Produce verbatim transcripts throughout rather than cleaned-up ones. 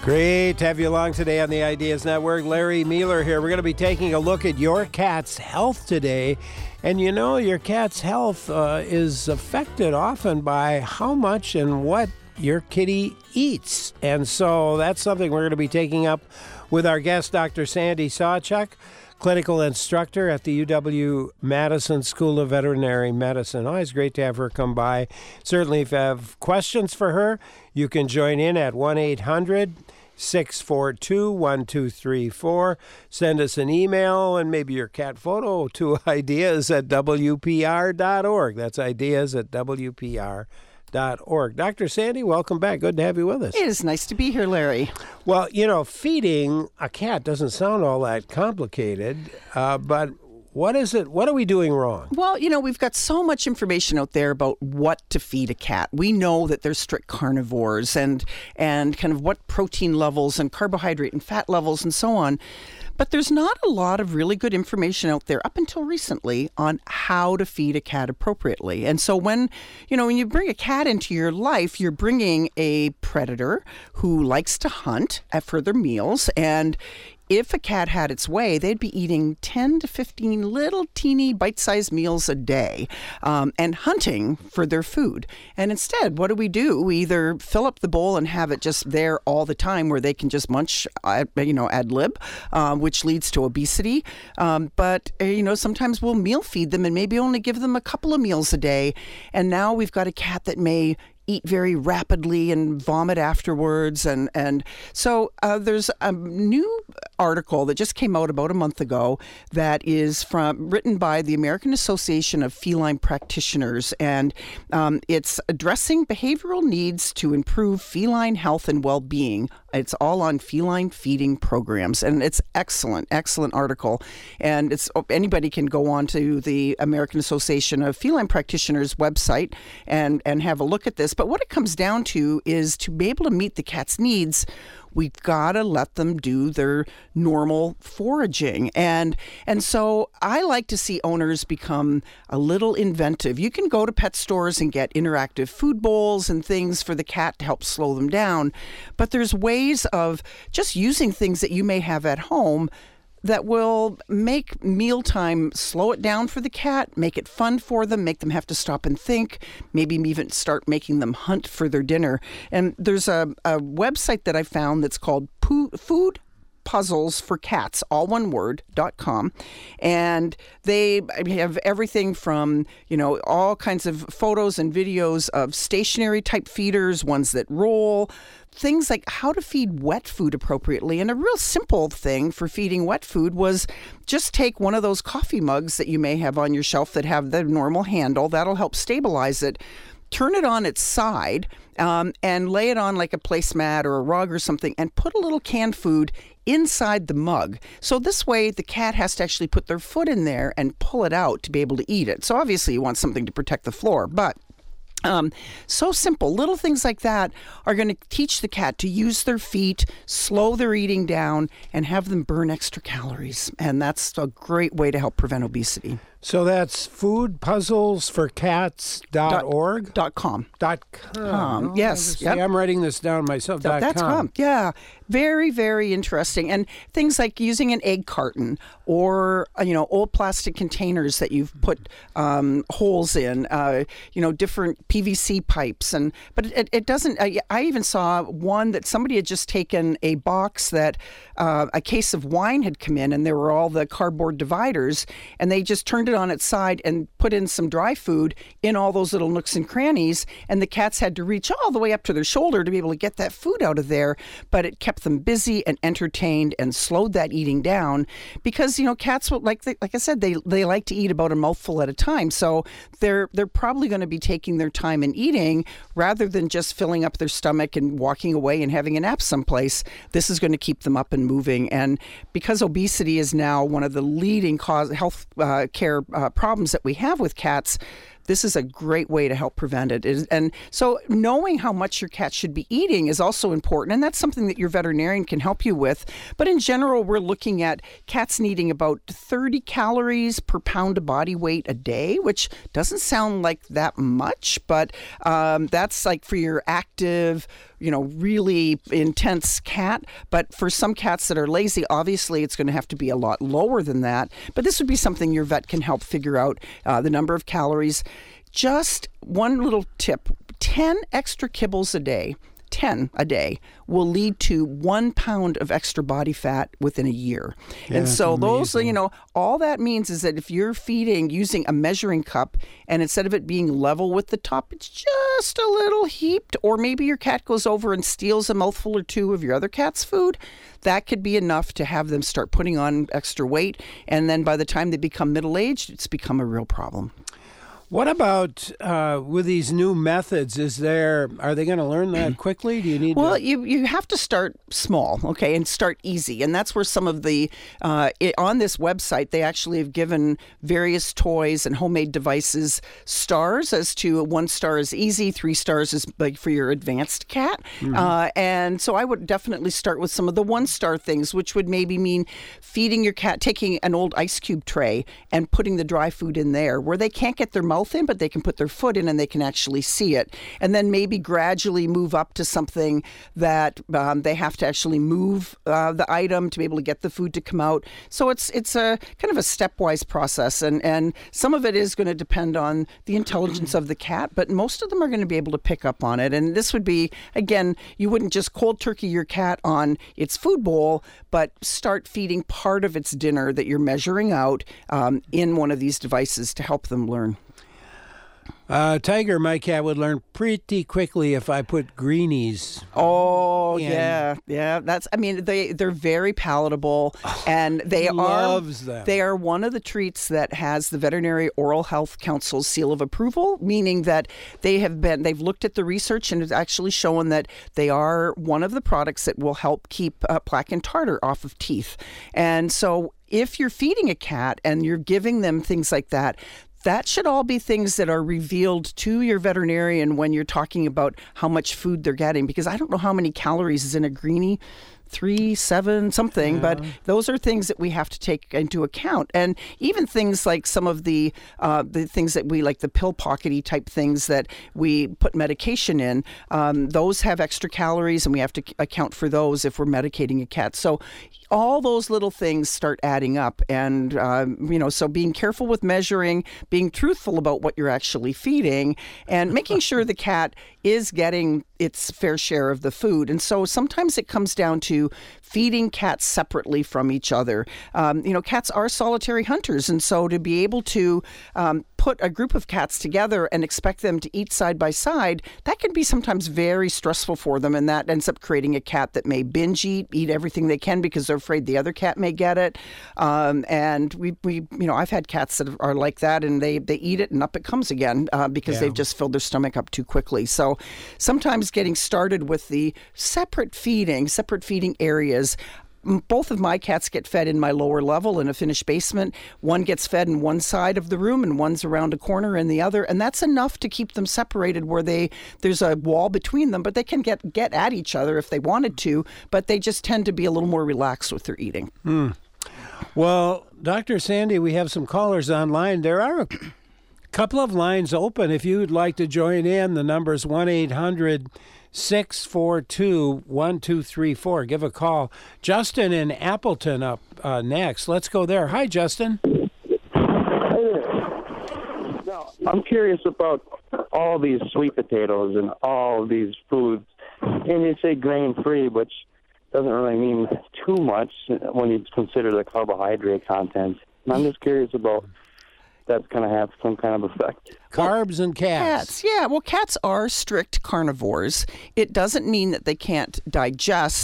Great to have you along today on the Ideas Network. Larry Mueller here. We're going to be taking a look at your cat's health today. And you know, your cat's health uh, is affected often by how much and what your kitty eats. And so that's something we're going to be taking up with our guest, Doctor Sandy Sawchuk, clinical instructor at the U W-Madison School of Veterinary Medicine. Always great to have her come by. Certainly, if you have questions for her, you can join in at one eight hundred six four two one two three four. Send us an email and maybe your cat photo to ideas at w p r dot org. That's ideas at w p r dot org. Doctor Sandy, welcome back. Good to have you with us. It is nice to be here, Larry. Well, you know, feeding a cat doesn't sound all that complicated, uh, but what is it? What are we doing wrong? Well, you know, we've got so much information out there about what to feed a cat. We know that they're strict carnivores and and kind of what protein levels and carbohydrate and fat levels and so on. But there's not a lot of really good information out there up until recently on how to feed a cat appropriately. And so when, you know, when you bring a cat into your life, you're bringing a predator who likes to hunt for their meals. And if a cat had its way, they'd be eating ten to fifteen little teeny bite-sized meals a day um, and hunting for their food. And instead, what do we do? We either fill up the bowl and have it just there all the time where they can just munch, uh, you know, ad lib, um, which leads to obesity. Um, but, uh, you know, sometimes we'll meal feed them and maybe only give them a couple of meals a day. And now we've got a cat that may eat very rapidly and vomit afterwards. And, and so uh, there's a new article that just came out about a month ago that is from written by the American Association of Feline Practitioners. And um, it's addressing behavioral needs to improve feline health and well-being. It's all on feline feeding programs. And it's excellent, excellent article. And it's anybody can go on to the American Association of Feline Practitioners website and, and have a look at this. But what it comes down to is to be able to meet the cat's needs, we've got to let them do their normal foraging. And and so I like to see owners become a little inventive. You can go to pet stores and get interactive food bowls and things for the cat to help slow them down. But there's ways of just using things that you may have at home that will make mealtime slow it down for the cat, make it fun for them, make them have to stop and think, maybe even start making them hunt for their dinner. And there's a, a website that I found that's called Poo- Food Puzzles for Cats, all one word, dot com. And they have everything from, you know, all kinds of photos and videos of stationary type feeders, ones that roll, things like how to feed wet food appropriately. And a real simple thing for feeding wet food was just take one of those coffee mugs that you may have on your shelf that have the normal handle. That'll help stabilize it. Turn it on its side um, and lay it on like a placemat or a rug or something and put a little canned food inside the mug. So this way the cat has to actually put their foot in there and pull it out to be able to eat it. So obviously you want something to protect the floor, but Um, so simple. Little things like that are going to teach the cat to use their feet, slow their eating down, and have them burn extra calories. And that's a great way to help prevent obesity. So that's food puzzles for cats dot org? Dot com. Dot com. Um, oh, yes. See, Yep. I'm writing this down myself. Dot That's com. com. Yeah. Very, very interesting. And things like using an egg carton or, uh, you know, old plastic containers that you've put um, holes in, uh, you know, different P V C pipes. And But it, it doesn't, I, I even saw one that somebody had just taken a box that uh, a case of wine had come in and there were all the cardboard dividers and they just turned it on its side and put in some dry food in all those little nooks and crannies. And the cats had to reach all the way up to their shoulder to be able to get that food out of there. But it kept them busy and entertained and slowed that eating down because, you know, cats, will, like they, like I said, they they like to eat about a mouthful at a time. So they're they're probably going to be taking their time in eating rather than just filling up their stomach and walking away and having a nap someplace. This is going to keep them up and moving. And because obesity is now one of the leading cause health uh, care uh, problems that we have with cats, this is a great way to help prevent it. Is- And so knowing how much your cat should be eating is also important, and that's something that your veterinarian can help you with. But in general, we're looking at cats needing about thirty calories per pound of body weight a day, which doesn't sound like that much, but um, that's like for your active, you know, really intense cat. But for some cats that are lazy, obviously it's going to have to be a lot lower than that. But this would be something your vet can help figure out, uh, the number of calories. Just one little tip, ten extra kibbles a day, ten a day, will lead to one pound of extra body fat within a year. Yeah, and so those, amazing. you know, all that means is that if you're feeding using a measuring cup, and instead of it being level with the top, it's just a little heaped, or maybe your cat goes over and steals a mouthful or two of your other cat's food, that could be enough to have them start putting on extra weight. And then by the time they become middle-aged, it's become a real problem. What about uh, with these new methods? Is there are they going to learn that quickly? Do you need? Well, to... you you have to start small, okay, and start easy, and that's where some of the uh, it, on this website they actually have given various toys and homemade devices stars as to one star is easy, three stars is like for your advanced cat, mm-hmm. uh, and so I would definitely start with some of the one star things, which would maybe mean feeding your cat, taking an old ice cube tray and putting the dry food in there, where they can't get their mouth in, but they can put their foot in and they can actually see it. And then maybe gradually move up to something that um, they have to actually move uh, the item to be able to get the food to come out. So it's it's a kind of a stepwise process. And, and some of it is going to depend on the intelligence of the cat, but most of them are going to be able to pick up on it. And this would be, again, you wouldn't just cold turkey your cat on its food bowl, but start feeding part of its dinner that you're measuring out um, in one of these devices to help them learn. Uh, Tiger, my cat, would learn pretty quickly if I put greenies. Oh, in. yeah, yeah. That's. I mean, they they're very palatable, oh, and they are loves them. They are one of the treats that has the Veterinary Oral Health Council's seal of approval, meaning that they have been they've looked at the research and it's actually shown that they are one of the products that will help keep uh, plaque and tartar off of teeth, and so if you're feeding a cat and you're giving them things like that, that should all be things that are revealed to your veterinarian when you're talking about how much food they're getting, because I don't know how many calories is in a greenie, three, seven, something, yeah. But those are things that we have to take into account. And even things like some of the uh, the things that we like, the pill pockety type things that we put medication in, um, those have extra calories, and we have to account for those if we're medicating a cat. So all those little things start adding up. And, um, you know, so being careful with measuring, being truthful about what you're actually feeding, and making sure the cat is getting its fair share of the food. And so sometimes it comes down to feeding cats separately from each other. Um, you know, cats are solitary hunters. And so to be able to um, put a group of cats together and expect them to eat side by side, that can be sometimes very stressful for them. And that ends up creating a cat that may binge eat, eat everything they can because they're afraid the other cat may get it. Um, and we, we, you know, I've had cats that are like that, and they, they eat it and up it comes again uh, because yeah. they've just filled their stomach up too quickly. So sometimes getting started with the separate feeding, separate feeding areas. Both of my cats get fed in my lower level in a finished basement. One gets fed in one side of the room and one's around a corner in the other. And that's enough to keep them separated where they there's a wall between them, but they can get, get at each other if they wanted to, but they just tend to be a little more relaxed with their eating. Mm. Well, Doctor Sandy, we have some callers online. There are a couple of lines open. If you'd like to join in, the number's one eight hundred six four two one two three four. Give a call. Justin in Appleton up uh, next. Let's go there. Hi, Justin. Hey there. Now, I'm curious about all these sweet potatoes and all these foods. And you say grain-free, which doesn't really mean too much when you consider the carbohydrate content. And I'm just curious about that's going to have some kind of effect. Carbs and cats. Cats, yeah. Well, cats are strict carnivores. It doesn't mean that they can't digest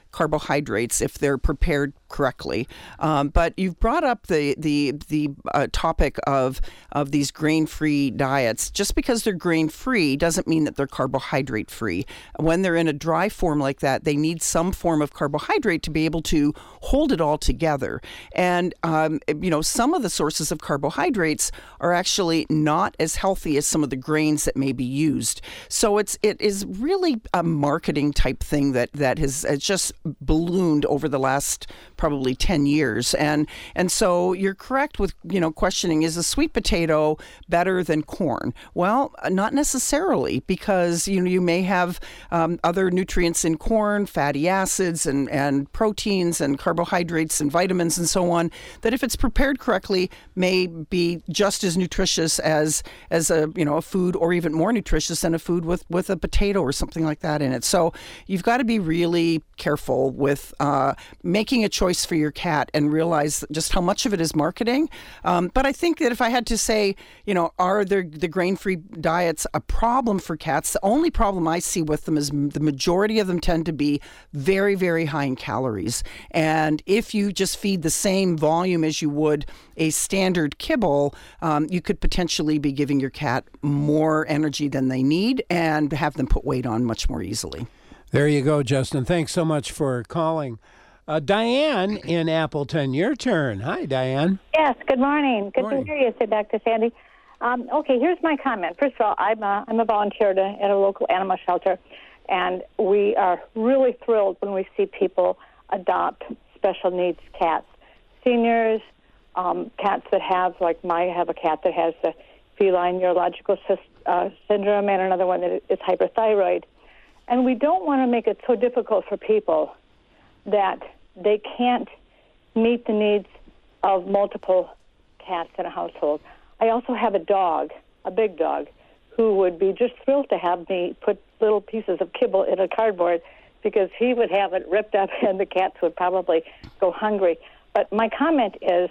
carbohydrates if they're prepared correctly. Um, but you've brought up the the the uh, topic of of these grain-free diets. Just because they're grain-free doesn't mean that they're carbohydrate-free. When they're in a dry form like that, they need some form of carbohydrate to be able to hold it all together. And um, you know, some of the sources of carbohydrates are actually not as healthy as some of the grains that may be used. So it's it is really a marketing type thing that that has, has just ballooned over the last probably ten years. And and so you're correct with, you know, questioning, is a sweet potato better than corn? Well, not necessarily, because, you know, you may have um, other nutrients in corn, fatty acids and, and proteins and carbohydrates and vitamins and so on, that if it's prepared correctly may be just as nutritious as as a, you know, a food, or even more nutritious than a food with, with a potato or something like that in it. So you've got to be really careful with uh, making a choice for your cat and realize just how much of it is marketing. Um, but I think that if I had to say, you know, are there the grain-free diets a problem for cats? The only problem I see with them is the majority of them tend to be very, very high in calories. And if you just feed the same volume as you would a standard kibble, um, you could potentially be giving your cat more energy than they need and have them put weight on much more easily. There you go, Justin. Thanks so much for calling. Uh, Diane in Appleton, your turn. Hi, Diane. Yes, good morning. Good Morning. to hear you, say back to Sandy. Um, okay, here's my comment. First of all, I'm a, I'm a volunteer to, at a local animal shelter, and we are really thrilled when we see people adopt special needs cats. Seniors, um, cats that have, like my, I have a cat that has the feline neurological sy- uh, syndrome, and another one that is hyperthyroid. And we don't want to make it so difficult for people that they can't meet the needs of multiple cats in a household. I also have a dog, a big dog, who would be just thrilled to have me put little pieces of kibble in a cardboard, because he would have it ripped up and the cats would probably go hungry. But my comment is,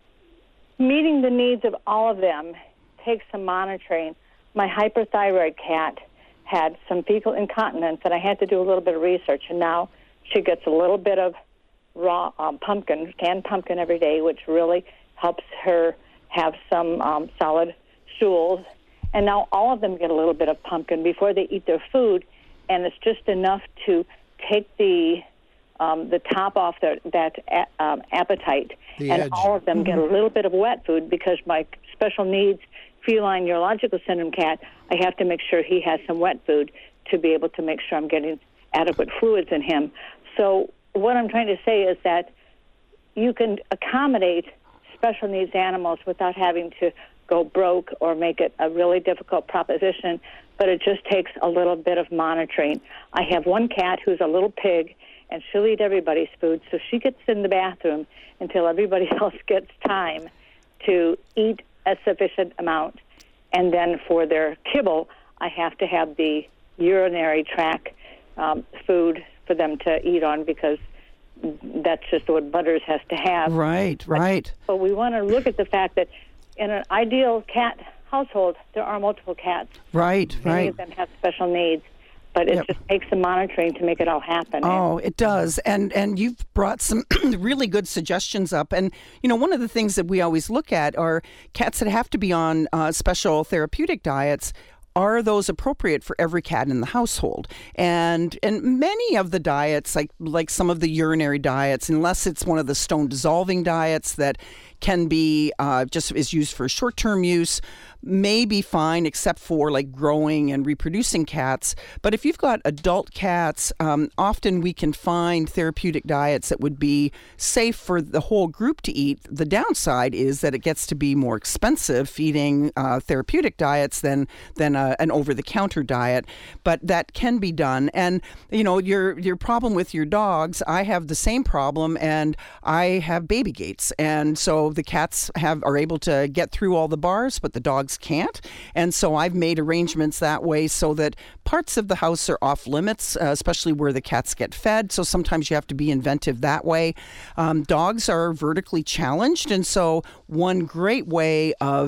meeting the needs of all of them takes some monitoring. My hyperthyroid cat had some fecal incontinence, and I had to do a little bit of research, and now she gets a little bit of raw um, pumpkin, canned pumpkin every day, which really helps her have some um, solid stools. And now all of them get a little bit of pumpkin before they eat their food, and it's just enough to take the um, the top off their, that a, um, appetite. The and edge. all of them mm-hmm. get a little bit of wet food, because my special needs feline neurological syndrome cat, I have to make sure he has some wet food to be able to make sure I'm getting adequate fluids in him. So what I'm trying to say is that you can accommodate special needs animals without having to go broke or make it a really difficult proposition, but it just takes a little bit of monitoring. I have one cat who's a little pig, and she'll eat everybody's food, so she gets in the bathroom until everybody else gets time to eat a sufficient amount. And then for their kibble, I have to have the urinary tract um, food for them to eat on, because that's just what Butters has to have. Right, but, right. But we want to look at the fact that in an ideal cat household, there are multiple cats. Right, Many right. of them have special needs, but it Yep. just takes some monitoring to make it all happen. Oh, it does. And and you've brought some really good suggestions up. And, you know, one of the things that we always look at are cats that have to be on uh, special therapeutic diets. Are those appropriate for every cat in the household? And and many of the diets, like like some of the urinary diets, unless it's one of the stone dissolving diets that can be uh, just is used for short-term use, may be fine, except for like growing and reproducing cats. But if you've got adult cats, um, often we can find therapeutic diets that would be safe for the whole group to eat. The downside is that it gets to be more expensive feeding uh, therapeutic diets than than a, an over-the-counter diet. But that can be done. And you know, your your problem with your dogs, I have the same problem, and I have baby gates, and so the cats have are able to get through all the bars, but the dogs can't. And so I've made arrangements that way so that parts of the house are off limits, uh, especially where the cats get fed. So sometimes you have to be inventive that way. Um, dogs are vertically challenged, and so one great way of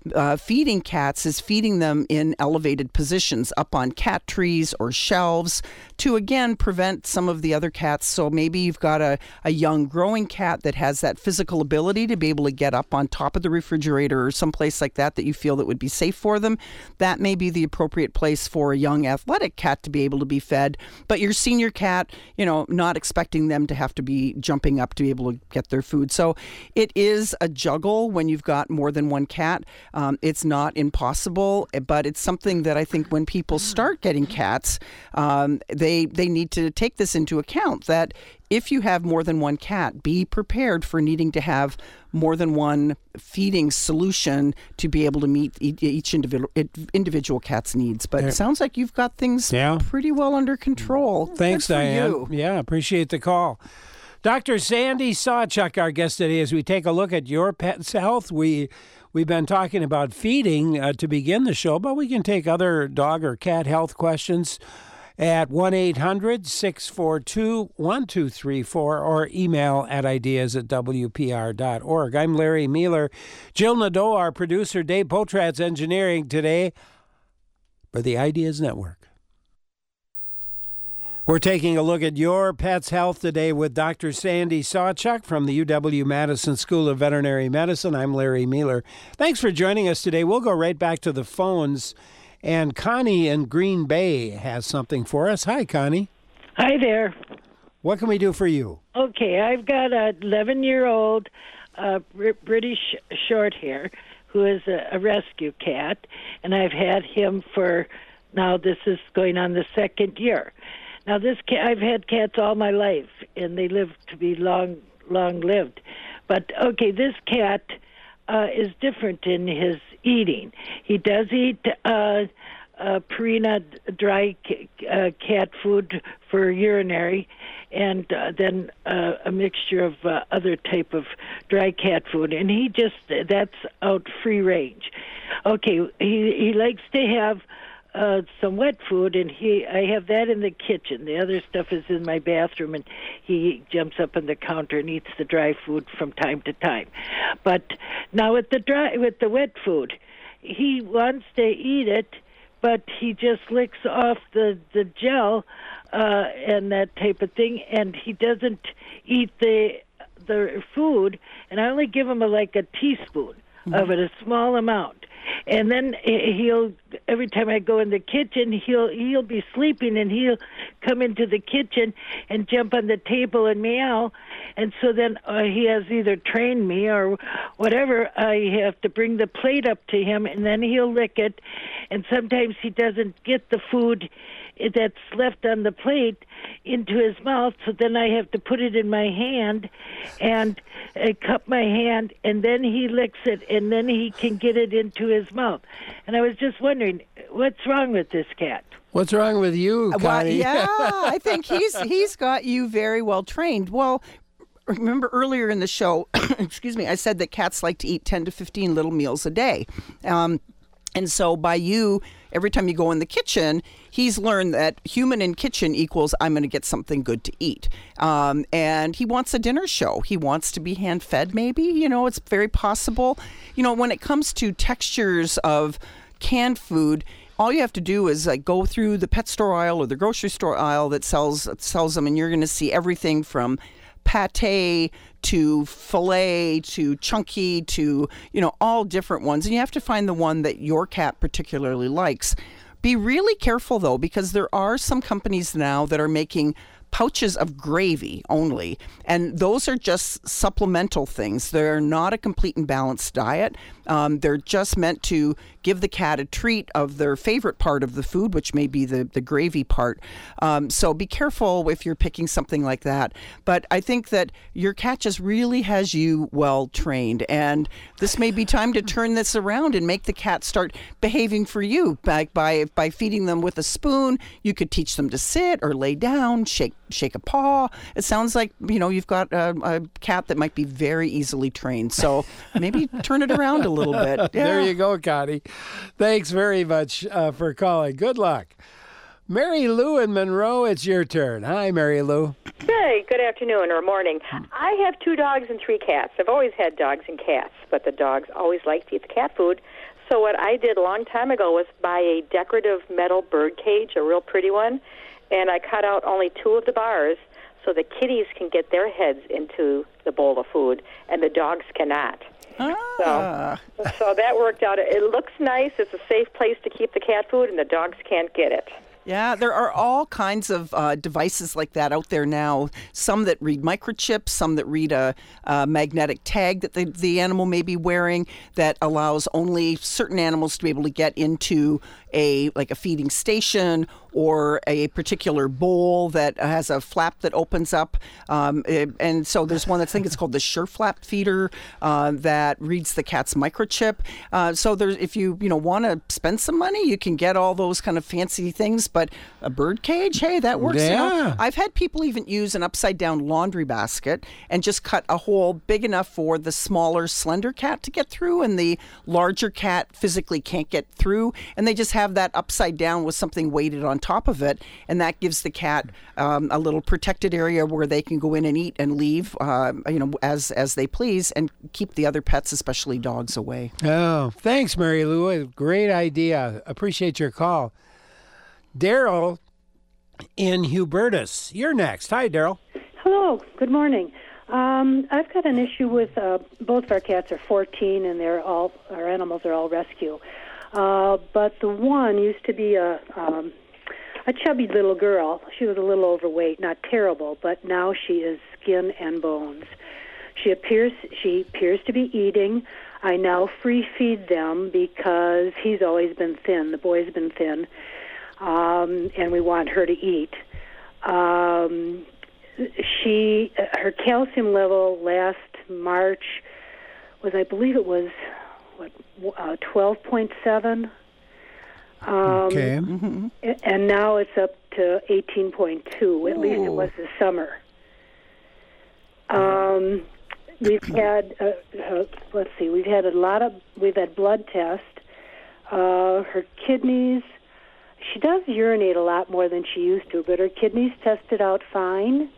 uh, feeding cats is feeding them in elevated positions up on cat trees or shelves to, again, prevent some of the other cats. So maybe you've got a, a young growing cat that has that physical ability to be able to get up on top of the refrigerator or someplace like that that you feel that would be safe for them. That may be the appropriate place for a young athletic cat to be able to be fed. But your senior cat, you know, not expecting them to have to be jumping up to be able to get their food. So it is a juggle when you've got more than one cat. Um, it's not impossible, but it's something that I think when people start getting cats, um, they they need to take this into account, that if you have more than one cat, be prepared for needing to have more than one feeding solution to be able to meet each individual individual cat's needs. But it sounds like you've got things yeah. pretty well under control. Thanks, Diane. You. Yeah, appreciate the call. Doctor Sandy Sawchuk, our guest today, as we take a look at your pet's health. We, we've been talking about feeding uh, to begin the show, but we can take other dog or cat health questions at one eight hundred six four two one two three four or email at ideas at w p r dot org. I'm Larry Mueller. Jill Nadeau, our producer, Dave Potrat's engineering today for the Ideas Network. We're taking a look at your pet's health today with Doctor Sandy Sawchuk from the U W-Madison School of Veterinary Medicine. I'm Larry Mueller. Thanks for joining us today. We'll go right back to the phones. And Connie in Green Bay has something for us. Hi, Connie. Hi there. What can we do for you? Okay, I've got an eleven-year-old uh, British Shorthair who is a, a rescue cat, and I've had him for, now this is going on the second year. Now, this cat, I've had cats all my life, and they live to be long, long-lived. But, okay, this cat uh, is different in his eating. He does eat uh, uh, Purina dry c- uh, cat food for urinary, and uh, then uh, a mixture of uh, other type of dry cat food. And he just, that's out free range. Okay, he, he likes to have Uh, some wet food, and he I have that in the kitchen. The other stuff is in my bathroom, and he jumps up on the counter and eats the dry food from time to time. But now with the dry with the wet food, he wants to eat it, but he just licks off the the gel uh, and that type of thing, and he doesn't eat the the food. And I only give him a, like a teaspoon mm-hmm. of it, a small amount. And then he'll, every time I go in the kitchen, he'll he'll be sleeping, and he'll come into the kitchen and jump on the table and meow. And so then uh, he has either trained me or whatever. I have to bring the plate up to him, and then he'll lick it. And sometimes he doesn't get the food that's left on the plate into his mouth, so then I have to put it in my hand and uh, cup my hand, and then he licks it, and then he can get it into his mouth. And I was just wondering, what's wrong with this cat? What's wrong with you, Connie? Well, yeah, I think he's he's got you very well trained. Well, remember earlier in the show, excuse me, I said that cats like to eat ten to fifteen little meals a day. Um, and so by you, every time you go in the kitchen, he's learned that human in kitchen equals I'm going to get something good to eat. Um, and he wants a dinner show. He wants to be hand-fed, maybe. You know, it's very possible. You know, when it comes to textures of canned food, all you have to do is like go through the pet store aisle or the grocery store aisle that sells sells them, and you're going to see everything from pate to filet to chunky to, you know, all different ones. And you have to find the one that your cat particularly likes. Be really careful, though, because there are some companies now that are making pouches of gravy only, and those are just supplemental things. They're not a complete and balanced diet. Um, they're just meant to give the cat a treat of their favorite part of the food, which may be the, the gravy part. Um, so be careful if you're picking something like that. But I think that your cat just really has you well trained, and this may be time to turn this around and make the cat start behaving for you. By, by, by feeding them with a spoon, you could teach them to sit or lay down, shake shake a paw. It sounds like, you know, you've got a, a cat that might be very easily trained. So maybe turn it around a little bit. Yeah. There you go, Connie. Thanks very much uh, for calling. Good luck. Mary Lou in Monroe, it's your turn. Hi, Mary Lou. Hey, good afternoon or morning. I have two dogs and three cats. I've always had dogs and cats, but the dogs always like to eat the cat food. So what I did a long time ago was buy a decorative metal bird cage, a real pretty one, and I cut out only two of the bars so the kitties can get their heads into the bowl of food and the dogs cannot. Ah. So, so that worked out. It looks nice. It's a safe place to keep the cat food, and the dogs can't get it. Yeah, there are all kinds of uh, devices like that out there now. Some that read microchips, some that read a, a magnetic tag that the, the animal may be wearing that allows only certain animals to be able to get into a like a feeding station or a particular bowl that has a flap that opens up. Um, it, and so there's one that's, I think it's called the Sure Flap feeder uh, that reads the cat's microchip. Uh, so there's, if you you know want to spend some money, you can get all those kind of fancy things. But a bird cage, hey, that works. Yeah. You know? I've had people even use an upside down laundry basket and just cut a hole big enough for the smaller, slender cat to get through, and the larger cat physically can't get through, and they just have that upside down with something weighted on top of it, and that gives the cat um, a little protected area where they can go in and eat and leave, uh, you know, as as they please, and keep the other pets, especially dogs, away. Oh, thanks, Mary Lou. Great idea. Appreciate your call. Daryl in Hubertus, you're next. Hi, Daryl. Hello. Good morning. Um, I've got an issue with uh, both of our cats are fourteen, and they're all our animals are all rescue. Uh, but the one used to be a um, a chubby little girl. She was a little overweight, not terrible, but now she is skin and bones. She appears she appears to be eating. I now free feed them because he's always been thin. The boy's been thin, um, and we want her to eat. Um, she her calcium level last March was, I believe it was. What, uh, twelve point seven. Um, Okay. Mm-hmm. And now it's up to eighteen point two. At Ooh. least it was this summer. Um, we've had, uh, uh, let's see, we've had a lot of, we've had blood tests. Uh, her kidneys, she does urinate a lot more than she used to, but her kidneys tested out fine.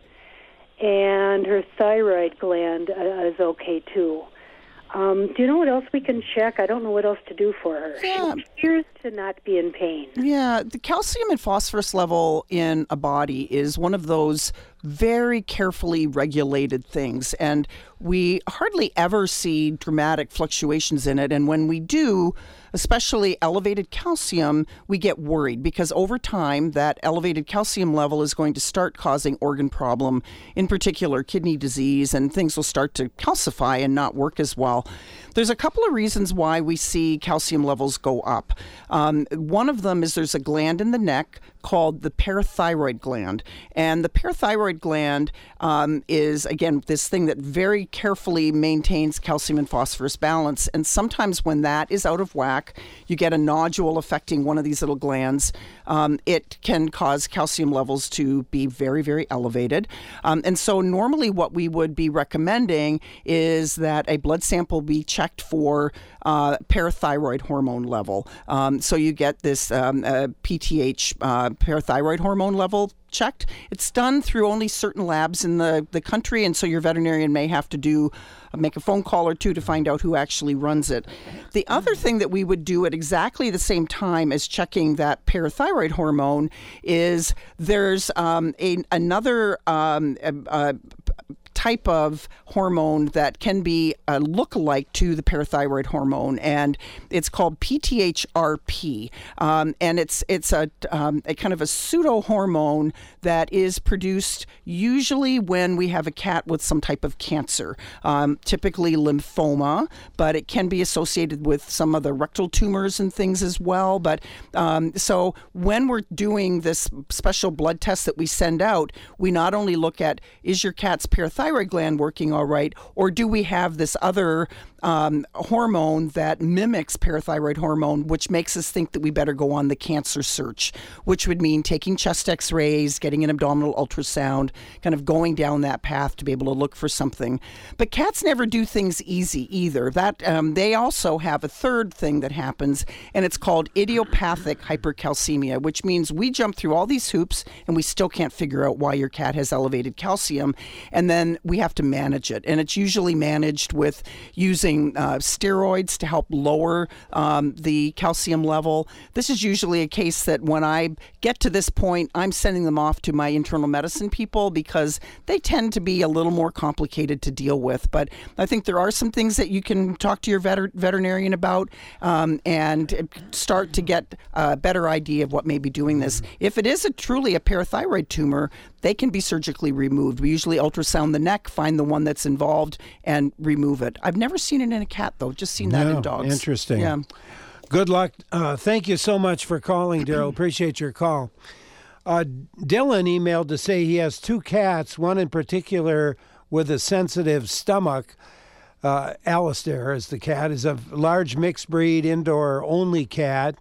And her thyroid gland uh, is okay, too. Um, do you know what else we can check? I don't know what else to do for her. Yeah. She appears to not be in pain. Yeah, the calcium and phosphorus level in a body is one of those very carefully regulated things, and we hardly ever see dramatic fluctuations in it. And when we do, especially elevated calcium, we get worried because over time that elevated calcium level is going to start causing organ problem, in particular kidney disease, and things will start to calcify and not work as well. There's a couple of reasons why we see calcium levels go up. Um, one of them is there's a gland in the neck called the parathyroid gland. And the parathyroid gland um, is, again, this thing that very carefully maintains calcium and phosphorus balance. And sometimes when that is out of whack, you get a nodule affecting one of these little glands. Um, it can cause calcium levels to be very, very elevated. Um, and so normally what we would be recommending is that a blood sample be checked for uh, parathyroid hormone level. Um, so you get this um, uh, P T H uh, parathyroid hormone level checked. It's done through only certain labs in the, the country, and so your veterinarian may have to do make a phone call or two to find out who actually runs it. The other thing that we would do at exactly the same time as checking that parathyroid hormone is there's um, a, another um, uh, type of hormone that can be a look-alike to the parathyroid hormone, and it's called P T H R P, um, and it's it's a, um, a kind of a pseudo hormone that is produced usually when we have a cat with some type of cancer, um, typically lymphoma, but it can be associated with some of the rectal tumors and things as well. But um, so when we're doing this special blood test that we send out, we not only look at, is your cat's parathyroid gland working all right, or do we have this other um, hormone that mimics parathyroid hormone, which makes us think that we better go on the cancer search, which would mean taking chest x-rays, getting an abdominal ultrasound, kind of going down that path to be able to look for something. But cats never do things easy either. That um, they also have a third thing that happens, and it's called idiopathic hypercalcemia, which means we jump through all these hoops and we still can't figure out why your cat has elevated calcium, and then we have to manage it. And it's usually managed with using using uh, steroids to help lower um, the calcium level. This is usually a case that when I get to this point, I'm sending them off to my internal medicine people because they tend to be a little more complicated to deal with. But I think there are some things that you can talk to your veter- veterinarian about um, and start to get a better idea of what may be doing this. If it is a truly a parathyroid tumor, they can be surgically removed. We usually ultrasound the neck, find the one that's involved, and remove it. I've never seen it in a cat, though. Just seen that No, in dogs. Interesting. Yeah. Good luck. Uh, thank you so much for calling, Daryl. Appreciate your call. Uh, Dylan emailed to say he has two cats, one in particular with a sensitive stomach. Uh, Alistair is the cat, is a large mixed breed, indoor-only cat.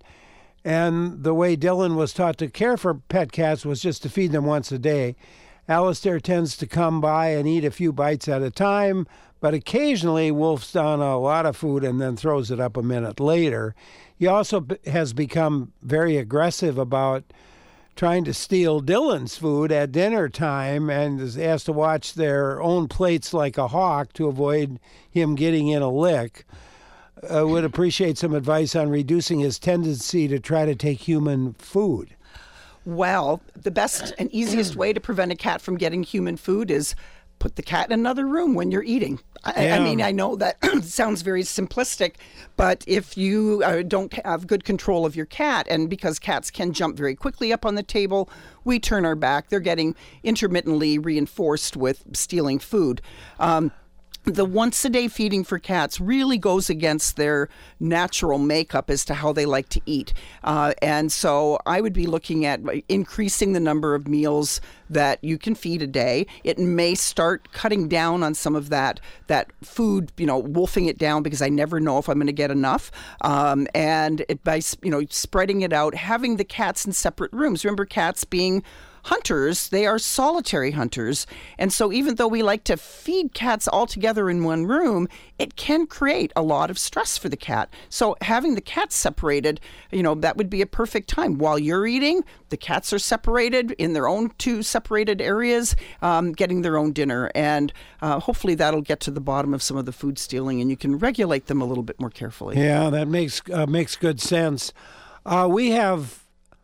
And the way Dylan was taught to care for pet cats was just to feed them once a day. Alistair tends to come by and eat a few bites at a time, but occasionally wolfs down a lot of food and then throws it up a minute later. He also b- has become very aggressive about trying to steal Dylan's food at dinner time and is asked to watch their own plates like a hawk to avoid him getting in a lick. Uh, would appreciate some advice on reducing his tendency to try to take human food. Well, the best and easiest way to prevent a cat from getting human food is put the cat in another room when you're eating. I, Yeah. I mean, I know that sounds very simplistic, but if you uh, don't have good control of your cat, and because cats can jump very quickly up on the table, we turn our back. They're getting intermittently reinforced with stealing food. Um, The once-a-day feeding for cats really goes against their natural makeup as to how they like to eat. Uh, and so I would be looking at increasing the number of meals that you can feed a day. It may start cutting down on some of that that food, you know, wolfing it down because I never know if I'm going to get enough. Um, and it, by, you know, spreading it out, having the cats in separate rooms. Remember, cats being hunters, they are solitary hunters. And so even though we like to feed cats all together in one room, it can create a lot of stress for the cat. So having the cats separated, you know, that would be a perfect time. While you're eating, the cats are separated in their own two separated areas, um, getting their own dinner. And uh, hopefully that'll get to the bottom of some of the food stealing and you can regulate them a little bit more carefully. Yeah, that makes uh, makes good sense. Uh, we have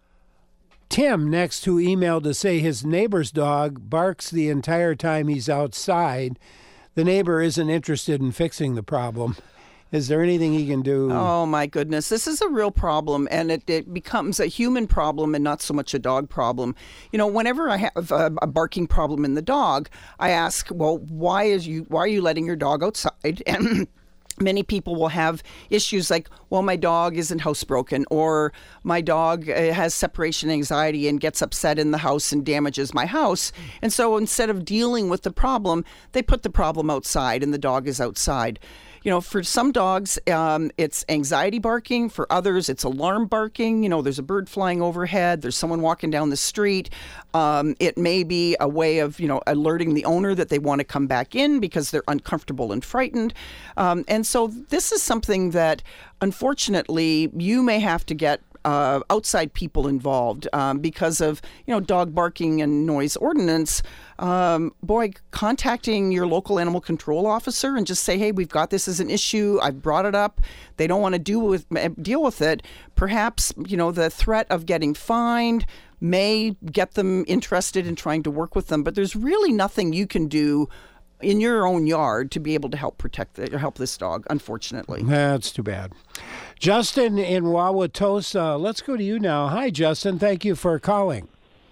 Tim next who emailed to say his neighbor's dog barks the entire time he's outside. The neighbor isn't interested in fixing the problem. Is there anything he can do? Oh, my goodness. This is a real problem, and it, it becomes a human problem and not so much a dog problem. You know, whenever I have a, a barking problem in the dog, I ask, well, why is you why are you letting your dog outside? And many people will have issues like, well, my dog isn't housebroken, or my dog uh, has separation anxiety and gets upset in the house and damages my house. And so instead of dealing with the problem, they put the problem outside and the dog is outside. You know, for some dogs, um, it's anxiety barking. For others, it's alarm barking. You know, there's a bird flying overhead. There's someone walking down the street. Um, it may be a way of, you know, alerting the owner that they want to come back in because they're uncomfortable and frightened. Um, and so this is something that, unfortunately, you may have to get Uh, outside people involved um, because of, you know, dog barking and noise ordinance. Um, boy, contacting your local animal control officer and just say, hey, we've got this as an issue. I've brought it up. They don't want to deal with deal with it. Perhaps, you know, the threat of getting fined may get them interested in trying to work with them. But there's really nothing you can do in your own yard to be able to help protect or help this dog, unfortunately. That's too bad. Justin in Wauwatosa, let's go to you now. Hi, Justin. Thank you for calling.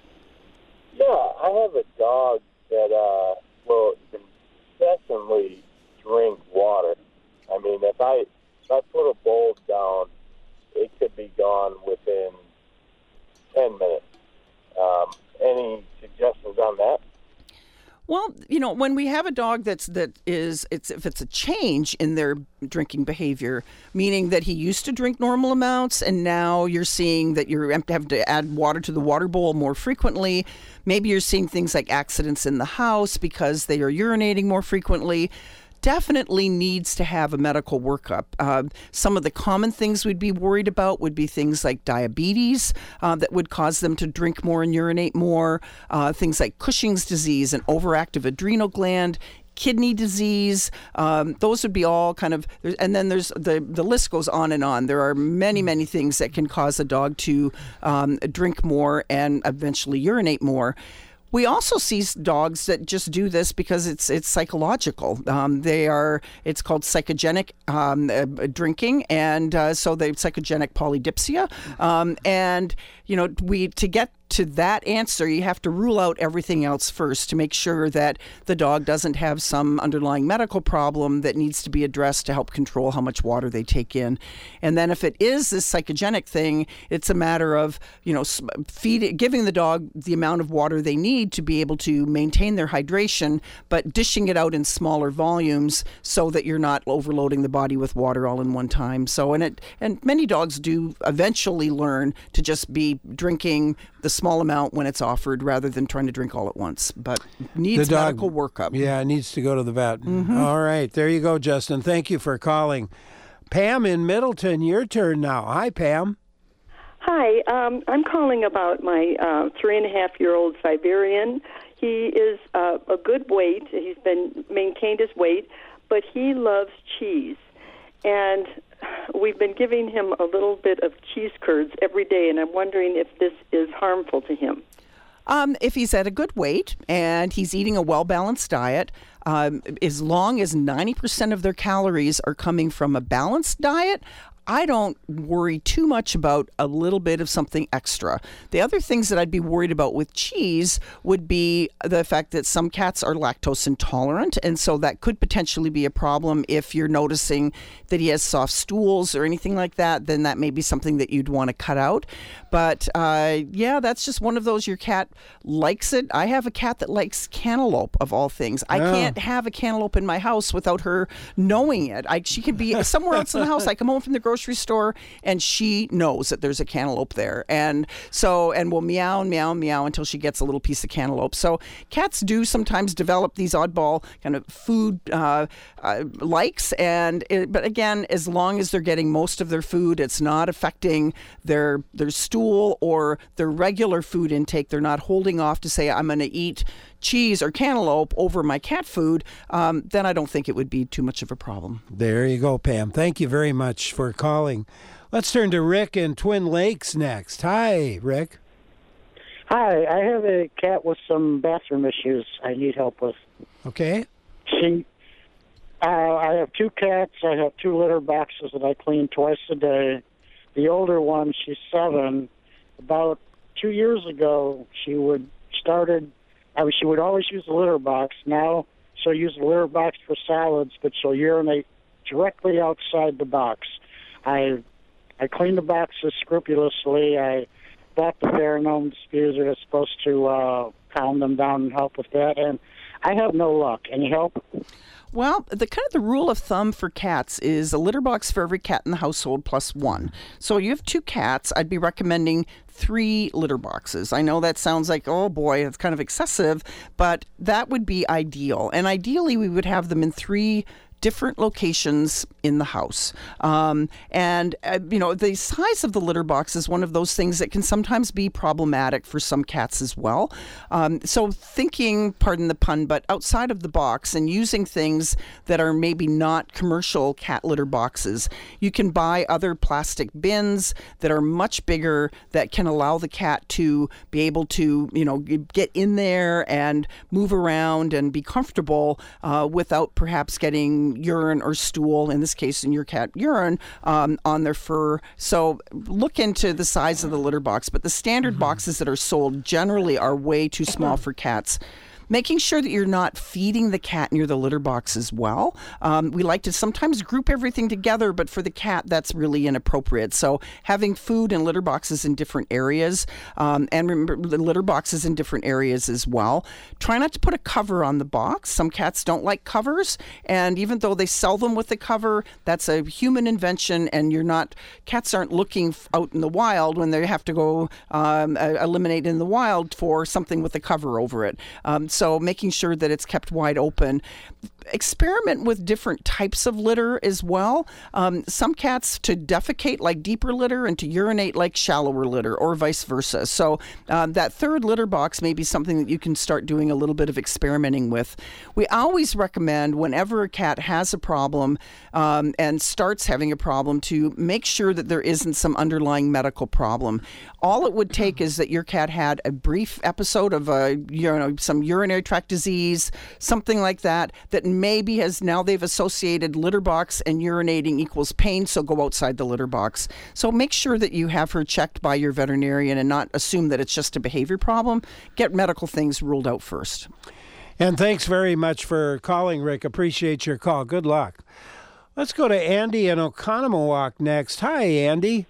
Yeah, I have a dog that uh, will incessantly drink water. I mean, if I if I put a bowl down, it could be gone within ten minutes. Um, any suggestions on that? Well, you know, when we have a dog that's that is it's if it's a change in their drinking behavior, meaning that he used to drink normal amounts and now you're seeing that you're having to add water to the water bowl more frequently. Maybe you're seeing things like accidents in the house because they are urinating more frequently. Definitely needs to have a medical workup. Uh, some of the common things we'd be worried about would be things like diabetes uh, that would cause them to drink more and urinate more, uh, things like Cushing's disease, an overactive adrenal gland, kidney disease. Um, those would be all kind of, and then there's the, the list goes on and on. There are many, many things that can cause a dog to um, drink more and eventually urinate more. We also see dogs that just do this because it's it's psychological. Um, they are it's called psychogenic um, uh, drinking, and uh, so they psychogenic polydipsia. Um, and you know, we to get to that answer, you have to rule out everything else first to make sure that the dog doesn't have some underlying medical problem that needs to be addressed to help control how much water they take in. And then if it is this psychogenic thing, it's a matter of, you know, feed, giving the dog the amount of water they need to be able to maintain their hydration, but dishing it out in smaller volumes so that you're not overloading the body with water all in one time. So, and it and many dogs do eventually learn to just be drinking the small amount when it's offered rather than trying to drink all at once, but needs the dog, medical workup. Yeah, it needs to go to the vet. Mm-hmm. All right, there you go, Justin. Thank you for calling. Pam in Middleton, your turn now. Hi, Pam. Hi, um, I'm calling about my uh, three and a half year old Siberian. He is uh, a good weight. He's been maintained his weight, but he loves cheese. And we've been giving him a little bit of cheese curds every day, and I'm wondering if this is harmful to him. Um, if he's at a good weight and he's eating a well-balanced diet, um, as long as ninety percent of their calories are coming from a balanced diet, I don't worry too much about a little bit of something extra. The other things that I'd be worried about with cheese would be the fact that some cats are lactose intolerant, and so that could potentially be a problem if you're noticing that he has soft stools or anything like that. Then that may be something that you'd want to cut out. But uh, yeah, that's just one of those. Your cat likes it. I have a cat that likes cantaloupe, of all things. I Oh. can't have a cantaloupe in my house without her knowing it. I, she could be somewhere else in the house. I come home from the grocery store and she knows that there's a cantaloupe there, and so and will meow and meow and meow until she gets a little piece of cantaloupe. So cats do sometimes develop these oddball kind of food uh, uh, likes, and it, but again, as long as they're getting most of their food, it's not affecting their their stool or their regular food intake. They're not holding off to say, I'm going to eat cheese or cantaloupe over my cat food, um, then I don't think it would be too much of a problem. There you go, Pam. Thank you very much for calling. Let's turn to Rick in Twin Lakes next. Hi, Rick. Hi, I have a cat with some bathroom issues I need help with. Okay. She, uh, I have two cats. I have two litter boxes that I clean twice a day. The older one, she's seven. About two years ago, she would started. I mean, she would always use the litter box. Now she'll use the litter box for salads, but she'll urinate directly outside the box. I I clean the boxes scrupulously. I bought the pheromone diffuser that's supposed to uh, calm them down and help with that, and I have no luck. Any help? Well, the kind of the rule of thumb for cats is a litter box for every cat in the household plus one. So you have two cats, I'd be recommending three litter boxes. I know that sounds like, oh boy, it's kind of excessive, but that would be ideal. And ideally, we would have them in three different locations in the house. Um, and, uh, you know, the size of the litter box is one of those things that can sometimes be problematic for some cats as well. Um, so thinking, pardon the pun, but outside of the box and using things that are maybe not commercial cat litter boxes, you can buy other plastic bins that are much bigger that can allow the cat to be able to, you know, get in there and move around and be comfortable uh, without perhaps getting urine or stool, in this case in your cat urine, um, on their fur. So look into the size of the litter box, but the standard mm-hmm. boxes that are sold generally are way too small for cats. Making sure that you're not feeding the cat near the litter box as well. Um, we like to sometimes group everything together, but for the cat, that's really inappropriate. So having food and litter boxes in different areas, um, and remember the litter boxes in different areas as well. Try not to put a cover on the box. Some cats don't like covers, and even though they sell them with the cover, that's a human invention, and you're not, cats aren't looking out in the wild when they have to go um, eliminate in the wild for something with a cover over it. Um, so making sure that it's kept wide open. Experiment with different types of litter as well. Um, some cats to defecate like deeper litter and to urinate like shallower litter, or vice versa. So um, that third litter box may be something that you can start doing a little bit of experimenting with. We always recommend whenever a cat has a problem um, and starts having a problem to make sure that there isn't some underlying medical problem. All it would take is that your cat had a brief episode of a, you know, some urinary tract disease, something like that, that maybe has now they've associated litter box and urinating equals pain, so go outside the litter box. So make sure that you have her checked by your veterinarian and not assume that it's just a behavior problem. Get medical things ruled out first. And thanks very much for calling, Rick. Appreciate your call. Good luck. Let's go to Andy in Oconomowoc next. Hi, Andy.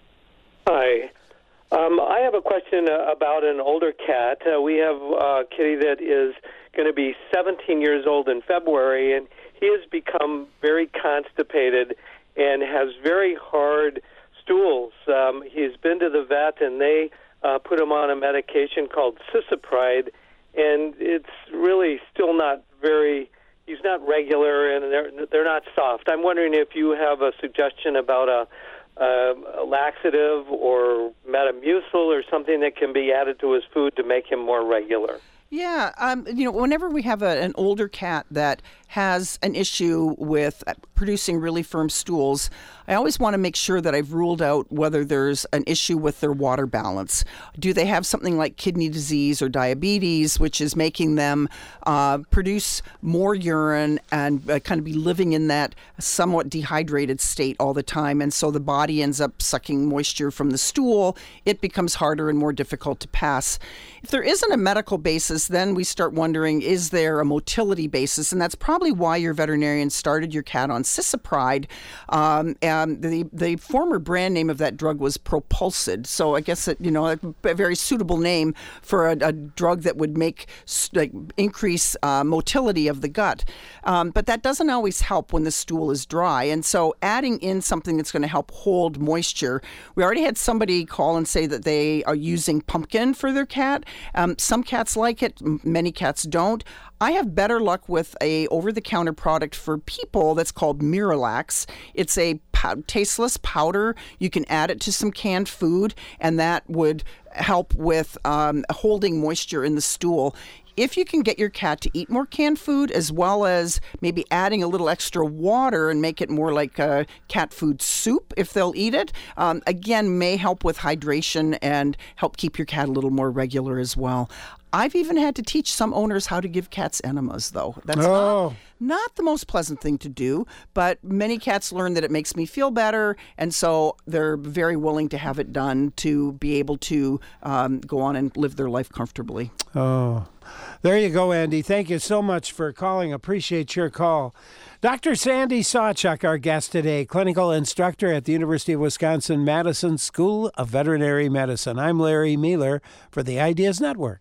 Hi. Um, I have a question uh, about an older cat. Uh, we have a kitty that is going to be seventeen years old in February, and he has become very constipated and has very hard stools. Um, he's been to the vet, and they uh, put him on a medication called Cisapride, and it's really still not very, he's not regular, and they're, they're not soft. I'm wondering if you have a suggestion about a Uh, a laxative or Metamucil or something that can be added to his food to make him more regular. Yeah, um, you know, whenever we have a, an older cat that has an issue with producing really firm stools, I always want to make sure that I've ruled out whether there's an issue with their water balance. Do they have something like kidney disease or diabetes, which is making them uh, produce more urine and uh, kind of be living in that somewhat dehydrated state all the time, and so the body ends up sucking moisture from the stool. It becomes harder and more difficult to pass. If there isn't a medical basis, then we start wondering, is there a motility basis? And that's probably why your veterinarian started your cat on Cisapride. Um, and the, the former brand name of that drug was Propulsid. So I guess, it, you know, a, a very suitable name for a, a drug that would make like, increase uh, motility of the gut. Um, but that doesn't always help when the stool is dry. And so adding in something that's going to help hold moisture. We already had somebody call and say that they are using pumpkin for their cat. Um, some cats like it. Many cats don't. I have better luck with a over-the-counter product for people that's called Miralax. It's a pow- tasteless powder. You can add it to some canned food, and that would help with um, holding moisture in the stool. If you can get your cat to eat more canned food, as well as maybe adding a little extra water and make it more like a cat food soup if they'll eat it, um, again, may help with hydration and help keep your cat a little more regular as well. I've even had to teach some owners how to give cats enemas, though. That's oh. not, not the most pleasant thing to do, but many cats learn that it makes me feel better, and so they're very willing to have it done to be able to um, go on and live their life comfortably. Oh, there you go, Andy. Thank you so much for calling. Appreciate your call. Doctor Sandy Sawchuk, our guest today, clinical instructor at the University of Wisconsin-Madison School of Veterinary Medicine. I'm Larry Mueller for the Ideas Network.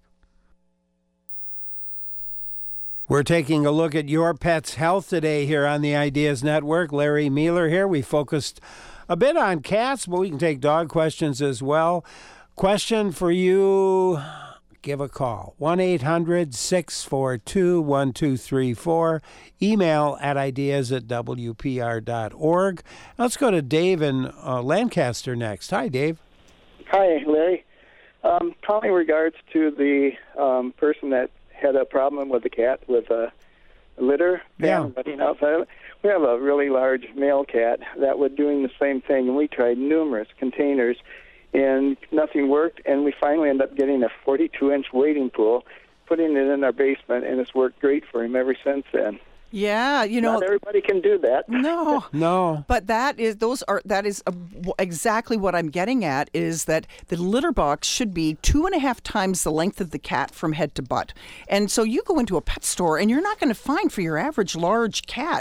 We're taking a look at your pet's health today here on the Ideas Network. Larry Mueller here. We focused a bit on cats, but we can take dog questions as well. Question for you, give a call. one eight hundred six four two one two three four. Email at ideas at w p r dot org. Let's go to Dave in uh, Lancaster next. Hi, Dave. Hi, Larry. Um, calling in regards to the um, person that had a problem with the cat with a litter yeah. running outside of it. We have a really large male cat that was doing the same thing, and we tried numerous containers, and nothing worked, and we finally ended up getting a forty-two inch wading pool, putting it in our basement, and it's worked great for him ever since then. Yeah, you know, not everybody can do that. No, no. But that is those are that is a, exactly what I'm getting at. Is that the litter box should be two and a half times the length of the cat from head to butt, and so you go into a pet store and you're not going to find for your average large cat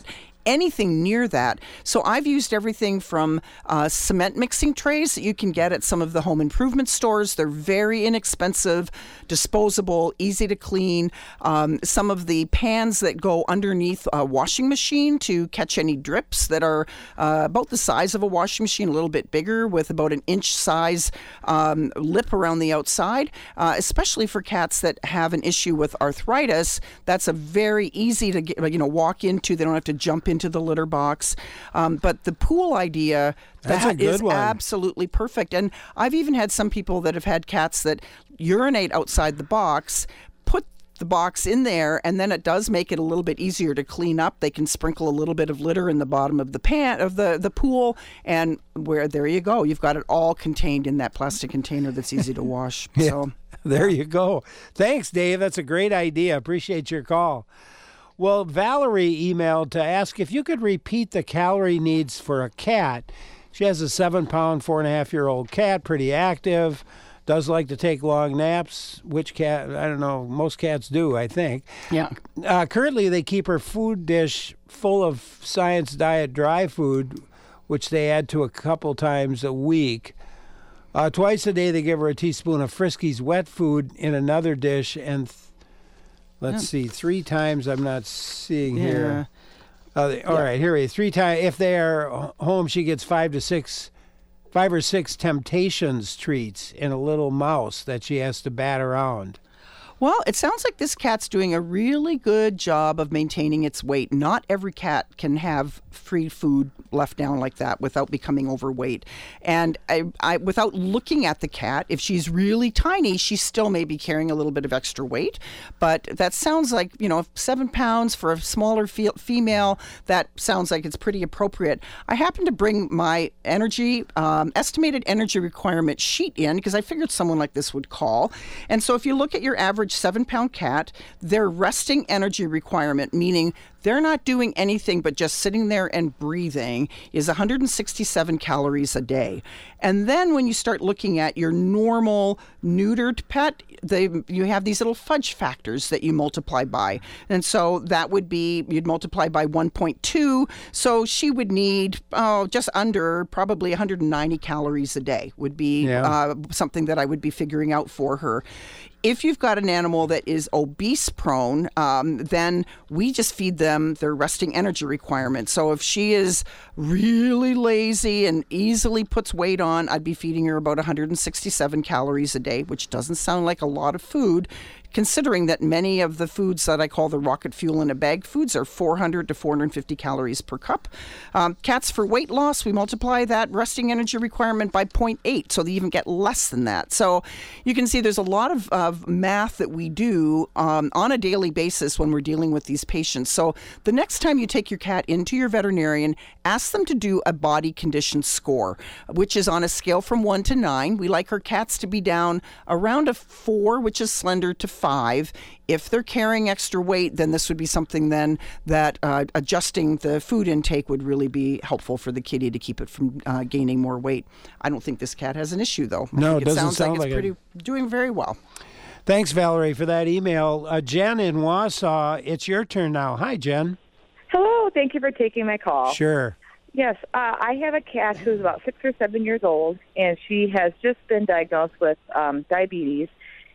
anything near that. So I've used everything from uh, cement mixing trays that you can get at some of the home improvement stores. They're very inexpensive, disposable, easy to clean. Um, some of the pans that go underneath a washing machine to catch any drips that are uh, about the size of a washing machine, a little bit bigger, with about an inch size um, lip around the outside, uh, especially for cats that have an issue with arthritis. That's a very easy to get, you know, walk into. They don't have to jump into the litter box. Um, but the pool idea, That's that a good is one. absolutely perfect. And I've even had some people that have had cats that urinate outside the box, put the box in there, and then it does make it a little bit easier to clean up. They can sprinkle a little bit of litter in the bottom of the pan of the, the pool, and where there you go. You've got it all contained in that plastic container that's easy to wash. Yeah, So there you go. Thanks, Dave. That's a great idea. Appreciate your call. Well, Valerie emailed to ask if you could repeat the calorie needs for a cat. She has a seven-pound, four-and-a-half-year-old cat, pretty active, does like to take long naps, which cat, I don't know, most cats do, I think. Yeah. Uh, currently, they keep her food dish full of Science Diet dry food, which they add to a couple times a week. Uh, twice a day, they give her a teaspoon of Friskies wet food in another dish, and th- let's Yeah. see, three times I'm not seeing Yeah. here. Uh, they- all Yeah. right, here we three times. If they are home, she gets five to six, five or six Temptations treats in a little mouse that she has to bat around. Well, it sounds like this cat's doing a really good job of maintaining its weight. Not every cat can have free food left down like that without becoming overweight. And I, I, without looking at the cat, if she's really tiny, she still may be carrying a little bit of extra weight. But that sounds like, you know, seven pounds for a smaller fe- female, that sounds like it's pretty appropriate. I happen to bring my energy, um, estimated energy requirement sheet in because I figured someone like this would call. And so if you look at your average seven-pound cat, their resting energy requirement, meaning they're not doing anything but just sitting there and breathing, is one hundred sixty-seven calories a day. And then when you start looking at your normal neutered pet, they you have these little fudge factors that you multiply by. And so that would be, you'd multiply by one point two. So she would need, oh, just under probably one hundred ninety calories a day would be Yeah. uh, something that I would be figuring out for her. If you've got an animal that is obese prone, um, then we just feed them their resting energy requirement. So if she is really lazy and easily puts weight on, I'd be feeding her about one hundred sixty-seven calories a day, which doesn't sound like a lot of food, considering that many of the foods that I call the rocket fuel in a bag foods are four hundred to four hundred fifty calories per cup. Um, cats for weight loss, we multiply that resting energy requirement by zero point eight, so they even get less than that. So you can see there's a lot of, of math that we do um, on a daily basis when we're dealing with these patients. So the next time you take your cat into your veterinarian, ask them to do a body condition score, which is on a scale from one to nine. We like our cats to be down around a four, which is slender, to five. If they're carrying extra weight, then this would be something then that uh, adjusting the food intake would really be helpful for the kitty to keep it from uh, gaining more weight. I don't think this cat has an issue, though. I No, think it doesn't sounds sound like like it's it. pretty doing very well. Thanks, Valerie, for that email. Uh, Jen in Wausau, it's your turn now. Hi, Jen. Hello. Thank you for taking my call. Sure. Yes, uh, I have a cat who's about six or seven years old, and she has just been diagnosed with um, diabetes,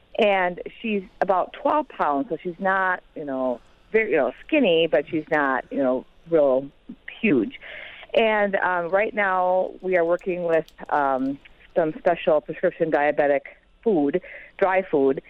and she's about twelve pounds, so she's not, you know, very, you know, skinny, but she's not, you know, real huge. And um, right now we are working with um, some special prescription diabetic food, dry food,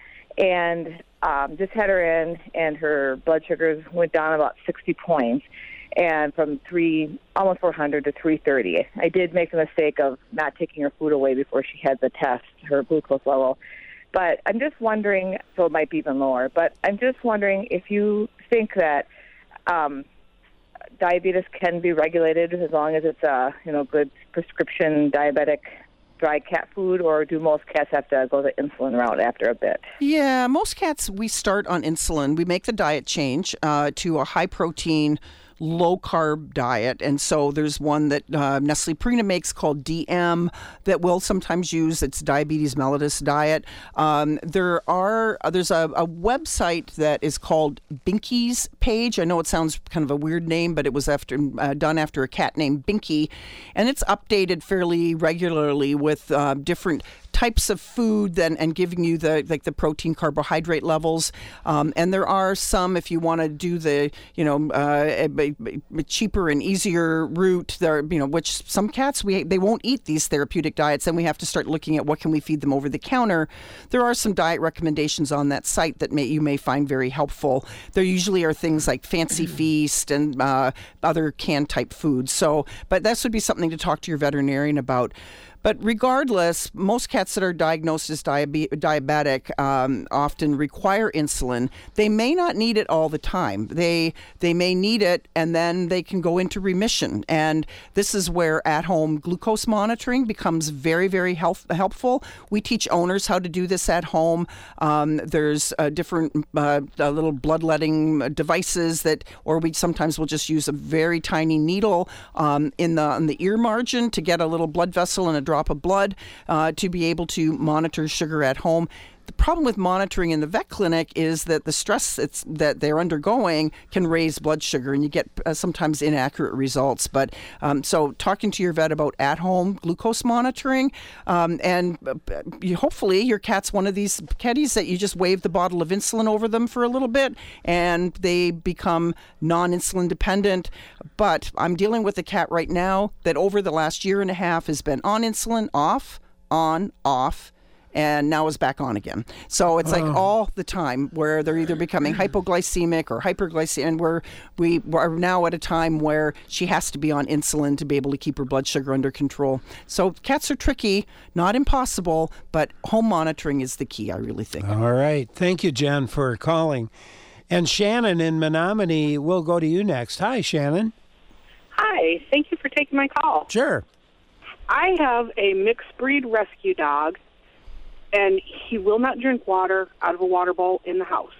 and um, just had her in, and her blood sugars went down about sixty points, and from three, almost four hundred to three thirty. I did make the mistake of not taking her food away before she had the test, her glucose level. But I'm just wondering, so it might be even lower, but I'm just wondering if you think that um, diabetes can be regulated as long as it's a, you know, good prescription diabetic dry cat food, or do most cats have to go the insulin route after a bit? Yeah, most cats, we start on insulin. We make the diet change uh, to a high protein, low-carb diet. And so there's one that uh, Nestle Purina makes called D M that we'll sometimes use. It's Diabetes Mellitus diet. Um, there are uh, there's a, a website that is called Binky's Page. I know it sounds kind of a weird name, but it was after uh, done after a cat named Binky, and it's updated fairly regularly with uh, different types of food then and giving you the like the protein carbohydrate levels, um, and there are some, if you want to do the you know uh, a, a cheaper and easier route there, you know which some cats we they won't eat these therapeutic diets, and we have to start looking at what can we feed them over the counter. There are some diet recommendations on that site that may you may find very helpful. There usually are things like Fancy Feast and uh, other canned type foods. So, but this would be something to talk to your veterinarian about. But regardless, most cats that are diagnosed as diabe- diabetic um, often require insulin. They may not need it all the time. They they may need it, and then they can go into remission. And this is where at-home glucose monitoring becomes very, very health- helpful. We teach owners how to do this at home. Um, there's uh, different uh, uh, little bloodletting devices that, or we sometimes will just use a very tiny needle um, in the in the ear margin to get a little blood vessel and a drop of blood uh, to be able to monitor sugar at home. The problem with monitoring in the vet clinic is that the stress it's, that they're undergoing can raise blood sugar, and you get uh, sometimes inaccurate results. But um, so talking to your vet about at-home glucose monitoring, um, and uh, you, hopefully your cat's one of these kitties that you just wave the bottle of insulin over them for a little bit, and they become non-insulin dependent. But I'm dealing with a cat right now that over the last year and a half has been on insulin, off, on, off, and now is back on again. So it's like oh. all the time where they're either becoming hypoglycemic or hyperglycemic, and we're, we are now at a time where she has to be on insulin to be able to keep her blood sugar under control. So cats are tricky, not impossible, but home monitoring is the key, I really think. All right. Thank you, Jen, for calling. And Shannon in Menominee, we'll go to you next. Hi, Shannon. Hi. Thank you for taking my call. Sure. I have a mixed breed rescue dog, and he will not drink water out of a water bowl in the house.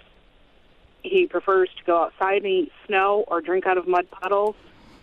He prefers to go outside and eat snow or drink out of mud puddles.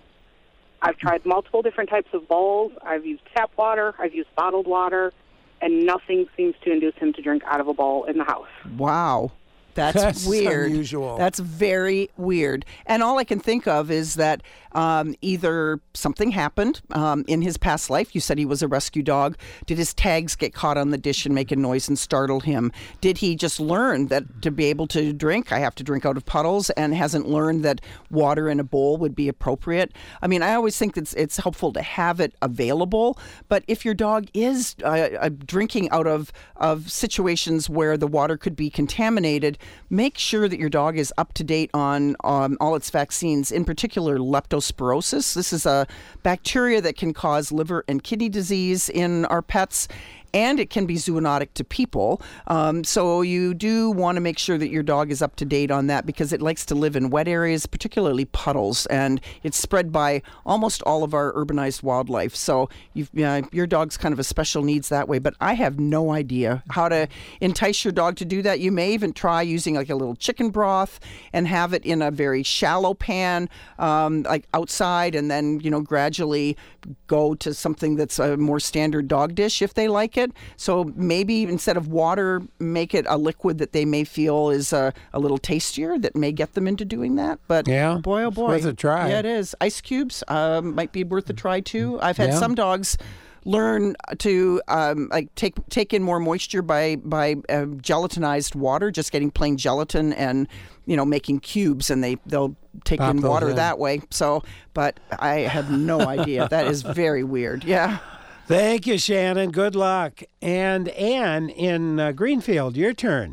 I've tried multiple different types of bowls. I've used tap water. I've used bottled water, and nothing seems to induce him to drink out of a bowl in the house. Wow. That's, That's weird. Unusual. That's very weird. And all I can think of is that um, either something happened um, in his past life. You said he was a rescue dog. Did his tags get caught on the dish and make a noise and startle him? Did he just learn that to be able to drink, I have to drink out of puddles, and hasn't learned that water in a bowl would be appropriate? I mean, I always think that it's, it's helpful to have it available. But if your dog is uh, uh, drinking out of, of situations where the water could be contaminated, make sure that your dog is up to date on um, all its vaccines, in particular leptospirosis. This is a bacteria that can cause liver and kidney disease in our pets, and it can be zoonotic to people. Um, so you do want to make sure that your dog is up to date on that, because it likes to live in wet areas, particularly puddles, and it's spread by almost all of our urbanized wildlife. So you've, uh, your dog's kind of a special needs that way, but I have no idea how to entice your dog to do that. You may even try using like a little chicken broth and have it in a very shallow pan, um, like outside, and then, you know, gradually go to something that's a more standard dog dish if they like it. So maybe instead of water, make it a liquid that they may feel is a, a little tastier, that may get them into doing that. But yeah, boy, oh boy. It's worth a try. Yeah, it is. Ice cubes um, might be worth a try too. I've had yeah. some dogs learn to um, like take take in more moisture by by uh, gelatinized water, just getting plain gelatin and, you know, making cubes, and they they'll take Pop in water in. that way. So, but I have no idea. That is very weird. Yeah. Thank you, Shannon. Good luck. And Ann in uh, Greenfield, your turn.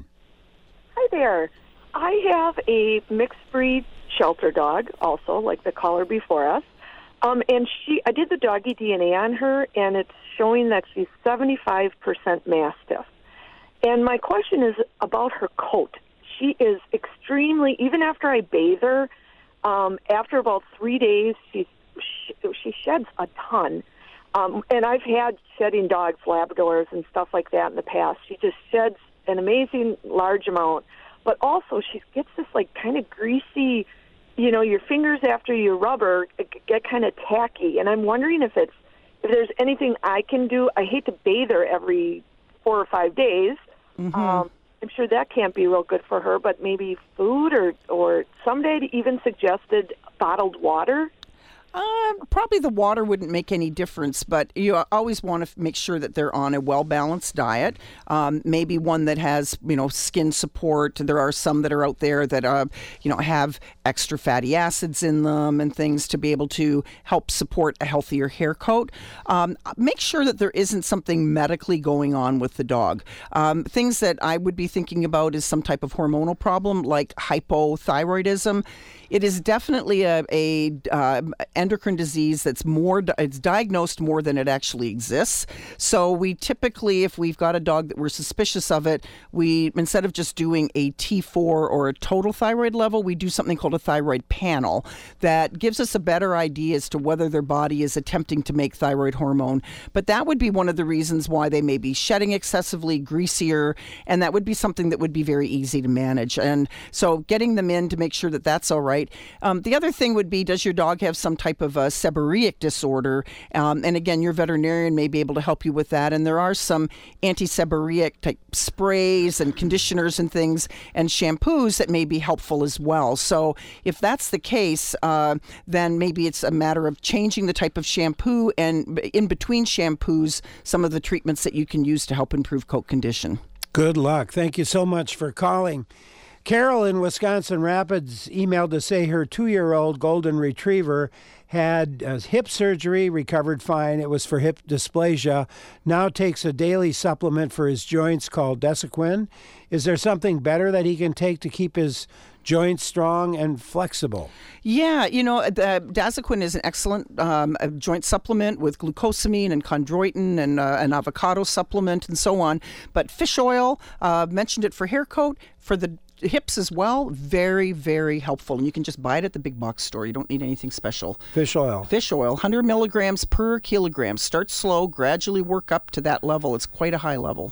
Hi there. I have a mixed breed shelter dog, also like the caller before us. Um, and she, I did the doggy D N A on her, and it's showing that she's seventy-five percent Mastiff. And my question is about her coat. She is extremely, even after I bathe her, um, after about three days, she's, she, she sheds a ton. Um, and I've had shedding dogs, Labradors, and stuff like that in the past. She just sheds an amazing large amount. But also, she gets this, like, kind of greasy you know, your fingers after you rubber get kind of tacky, and I'm wondering if it's if there's anything I can do. I hate to bathe her every four or five days. Mm-hmm. Um, I'm sure that can't be real good for her, but maybe food or, or someday even suggested bottled water. Uh, probably the water wouldn't make any difference, but you always want to make sure that they're on a well-balanced diet, um, maybe one that has, you know, skin support. There are some that are out there that, uh, you know, have extra fatty acids in them and things to be able to help support a healthier hair coat. Um, make sure that there isn't something medically going on with the dog. Um, things that I would be thinking about is some type of hormonal problem like hypothyroidism. It is definitely a, a uh, endocrine disease that's more, it's diagnosed more than it actually exists. So we typically, if we've got a dog that we're suspicious of it, we, instead of just doing a T four or a total thyroid level, we do something called a thyroid panel that gives us a better idea as to whether their body is attempting to make thyroid hormone. But that would be one of the reasons why they may be shedding excessively, greasier, and that would be something that would be very easy to manage. And so getting them in to make sure that that's all right. Um, the other thing would be, does your dog have some type of a seborrheic disorder? Um, and again, your veterinarian may be able to help you with that. And there are some anti-seborrheic type sprays and conditioners and things and shampoos that may be helpful as well. So if that's the case, uh, then maybe it's a matter of changing the type of shampoo and in between shampoos, some of the treatments that you can use to help improve coat condition. Good luck. Thank you so much for calling. Carol in Wisconsin Rapids emailed to say her two-year-old golden retriever had uh, hip surgery, recovered fine. It was for hip dysplasia. Now takes a daily supplement for his joints called Desiquin. Is there something better that he can take to keep his joints strong and flexible? Yeah, you know, the Desiquin is an excellent um, joint supplement with glucosamine and chondroitin and uh, an avocado supplement and so on. But fish oil, uh, mentioned it for hair coat, for the hips as well, very, very helpful. And you can just buy it at the big box store. You don't need anything special. Fish oil. Fish oil, one hundred milligrams per kilogram. Start slow, gradually work up to that level. It's quite a high level.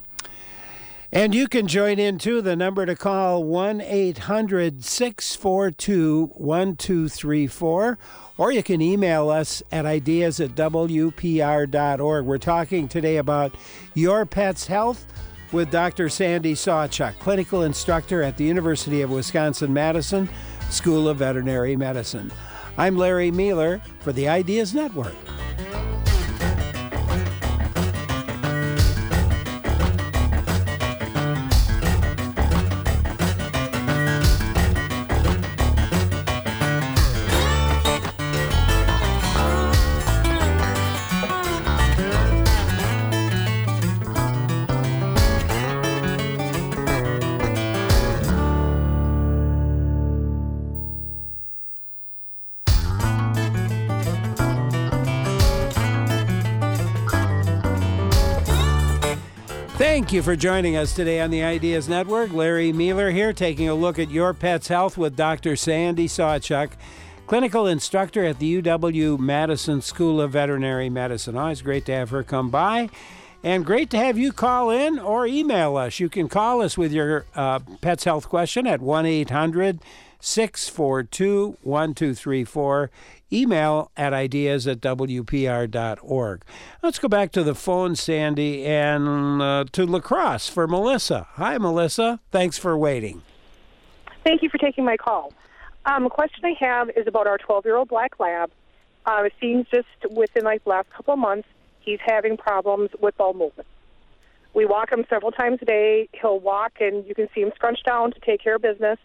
And you can join in, too. The number to call, one eight hundred six four two one two three four. Or you can email us at ideas at w p r dot org. We're talking today about your pet's health with Doctor Sandy Sawchuk, clinical instructor at the University of Wisconsin-Madison School of Veterinary Medicine. I'm Larry Mueller for the Ideas Network. Thank you for joining us today on the Ideas Network. Larry Mueller here, taking a look at your pet's health with Doctor Sandy Sawchuk, clinical instructor at the U W-Madison School of Veterinary Medicine. Always great to have her come by, and great to have you call in or email us. You can call us with your uh, pet's health question at one eight hundred six four two one two three four. Email at ideas at w p r dot org. Let's go back to the phone, Sandy, and uh, to La Crosse for Melissa. Hi, Melissa. Thanks for waiting. Thank you for taking my call. Um, a question I have is about our twelve-year-old black lab. Uh, it seems just within like the last couple of months, he's having problems with bowel movement. We walk him several times a day. He'll walk, and you can see him scrunch down to take care of business.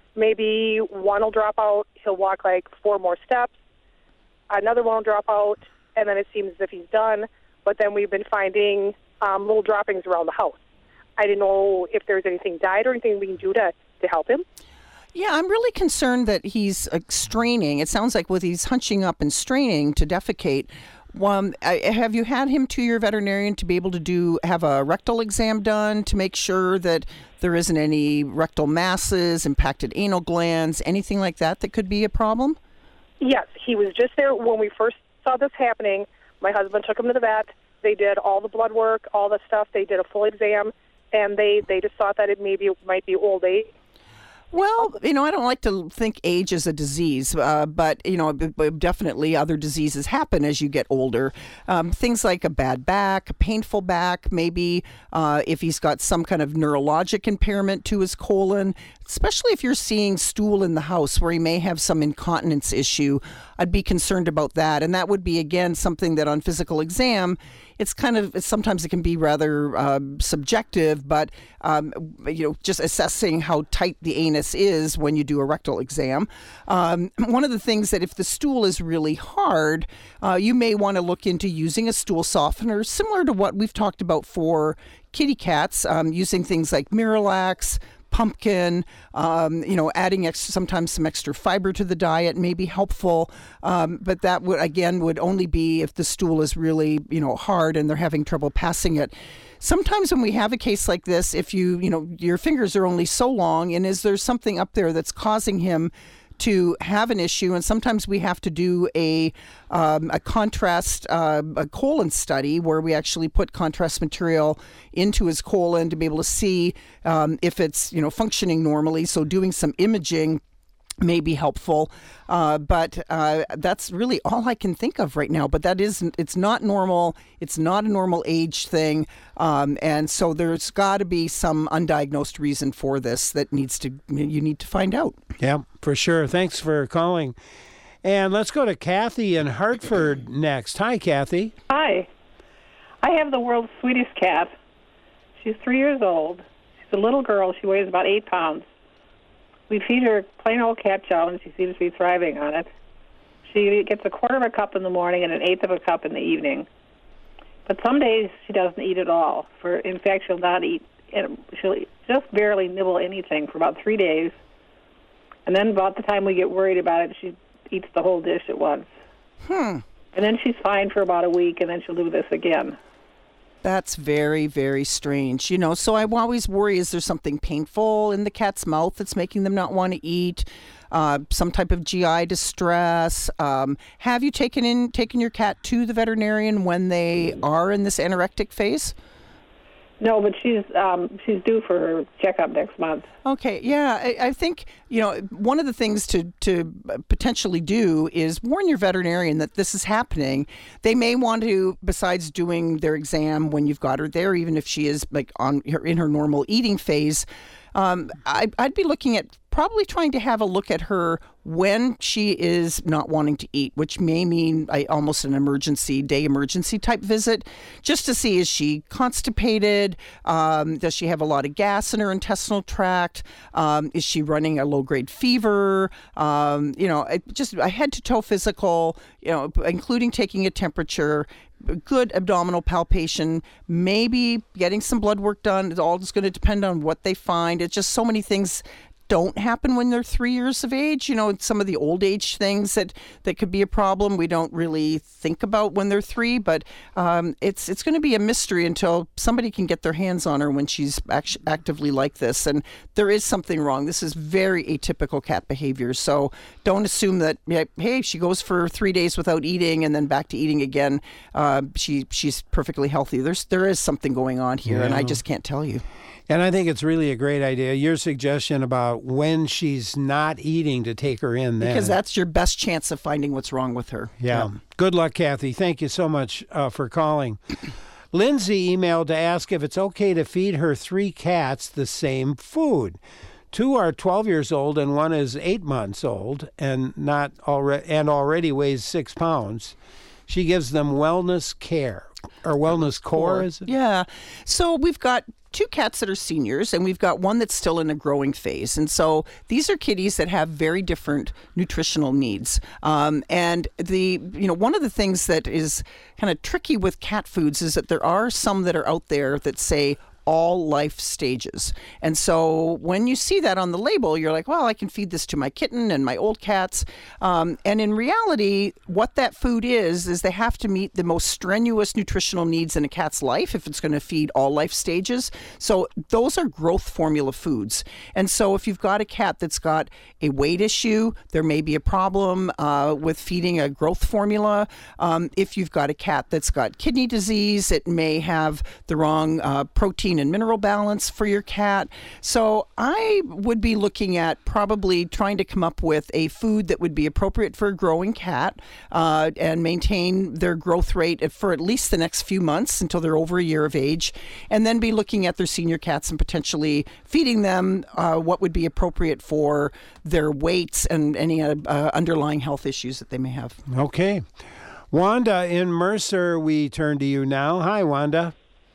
Maybe one will drop out. He'll walk like four more steps. Another one will drop out, and then it seems as if he's done. But then we've been finding um, little droppings around the house. I didn't know if there's anything diet or anything we can do to, to help him. Yeah, I'm really concerned that he's uh, straining. It sounds like with he's hunching up and straining to defecate. Um, have you had him to your veterinarian to be able to do have a rectal exam done to make sure that there isn't any rectal masses, impacted anal glands, anything like that that could be a problem? Yes, he was just there when we first saw this happening. My husband took him to the vet. They did all the blood work, all the stuff. They did a full exam, and they, they just thought that it maybe it might be old age. Well, you know, I don't like to think age is a disease, uh, but, you know, b- b- definitely other diseases happen as you get older. Um, things like a bad back, a painful back, maybe uh, if he's got some kind of neurologic impairment to his colon, especially if you're seeing stool in the house where he may have some incontinence issue, I'd be concerned about that. And that would be, again, something that on physical exam, it's kind of, sometimes it can be rather uh, subjective, but, um, you know, just assessing how tight the anus is when you do a rectal exam. Um, one of the things that if the stool is really hard, uh, you may want to look into using a stool softener, similar to what we've talked about for kitty cats, um, using things like Miralax, pumpkin, um, you know, adding extra, sometimes some extra fiber to the diet may be helpful. Um, but that would, again, would only be if the stool is really, you know, hard and they're having trouble passing it. Sometimes when we have a case like this, if you, you know, your fingers are only so long, and is there something up there that's causing him to have an issue? And sometimes we have to do a um, a contrast uh, a colon study where we actually put contrast material into his colon to be able to see um, if it's, you know, functioning normally. So doing some imaging may be helpful, uh, but uh, that's really all I can think of right now. But that isn't, it's not normal. It's not a normal age thing. Um, and so there's got to be some undiagnosed reason for this that needs to, you need to find out. Yeah, for sure. Thanks for calling. And let's go to Kathy in Hartford next. Hi, Kathy. Hi. I have the world's sweetest cat. She's three years old. She's a little girl. She weighs about eight pounds. We feed her plain old cat chow, and she seems to be thriving on it. She gets a quarter of a cup in the morning and an eighth of a cup in the evening. But some days she doesn't eat at all. For in fact, she'll not eat. She'll just barely nibble anything for about three days. And then about the time we get worried about it, she eats the whole dish at once. Hmm. And then she's fine for about a week, and then she'll do this again. That's very, very strange. You know, so I always worry, is there something painful in the cat's mouth that's making them not want to eat? Uh, some type of G I distress? Um, have you taken in taken your cat to the veterinarian when they are in this anorectic phase? No, but she's um, she's due for her checkup next month. Okay, yeah, I, I think, you know, one of the things to, to potentially do is warn your veterinarian that this is happening. They may want to, besides doing their exam when you've got her there, even if she is like on her in her normal eating phase, um, I, I'd be looking at probably trying to have a look at her when she is not wanting to eat, which may mean I, almost an emergency, day emergency type visit, just to see, is she constipated? Um, does she have a lot of gas in her intestinal tract? Um, is she running a low-grade fever? Um, you know, just a head-to-toe physical, you know, including taking a temperature, good abdominal palpation, maybe getting some blood work done. It's all just going to depend on what they find. It's just so many things don't happen when they're three years of age. You know, some of the old age things that, that could be a problem we don't really think about when they're three, but um, it's it's going to be a mystery until somebody can get their hands on her when she's act- actively like this. And there is something wrong. This is very atypical cat behavior. So don't assume that, hey, she goes for three days without eating and then back to eating again. Uh, she she's perfectly healthy. There's There is something going on here, yeah. And I just can't tell you. And I think it's really a great idea. Your suggestion about when she's not eating to take her in then. Because that's your best chance of finding what's wrong with her. Yeah. yeah. Good luck, Kathy. Thank you so much uh, for calling. Lindsay emailed to ask if it's okay to feed her three cats the same food. Two are twelve years old and one is eight months old and not already and already weighs six pounds. She gives them wellness care or wellness core, is it? Yeah. So we've got two cats that are seniors, and we've got one that's still in a growing phase. And so these are kitties that have very different nutritional needs. Um, and the, you know, one of the things that is kind of tricky with cat foods is that there are some that are out there that say all life stages. And so when you see that on the label, you're like, well, I can feed this to my kitten and my old cats. Um, and in reality, what that food is, is they have to meet the most strenuous nutritional needs in a cat's life if it's going to feed all life stages. So those are growth formula foods. And so if you've got a cat that's got a weight issue, there may be a problem uh, with feeding a growth formula. Um, if you've got a cat that's got kidney disease, it may have the wrong uh, protein protein and mineral balance for your cat. So I would be looking at probably trying to come up with a food that would be appropriate for a growing cat uh, and maintain their growth rate for at least the next few months until they're over a year of age, and then be looking at their senior cats and potentially feeding them uh, what would be appropriate for their weights and any uh, uh, underlying health issues that they may have. Okay. Wanda in Mercer, we turn to you now. Hi, Wanda.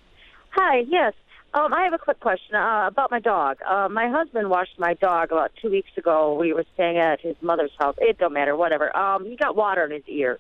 Hi, yes. Um, I have a quick question uh, about my dog. Uh, my husband washed my dog about two weeks ago. We were staying at his mother's house. It don't matter, whatever. Um, he got water in his ear.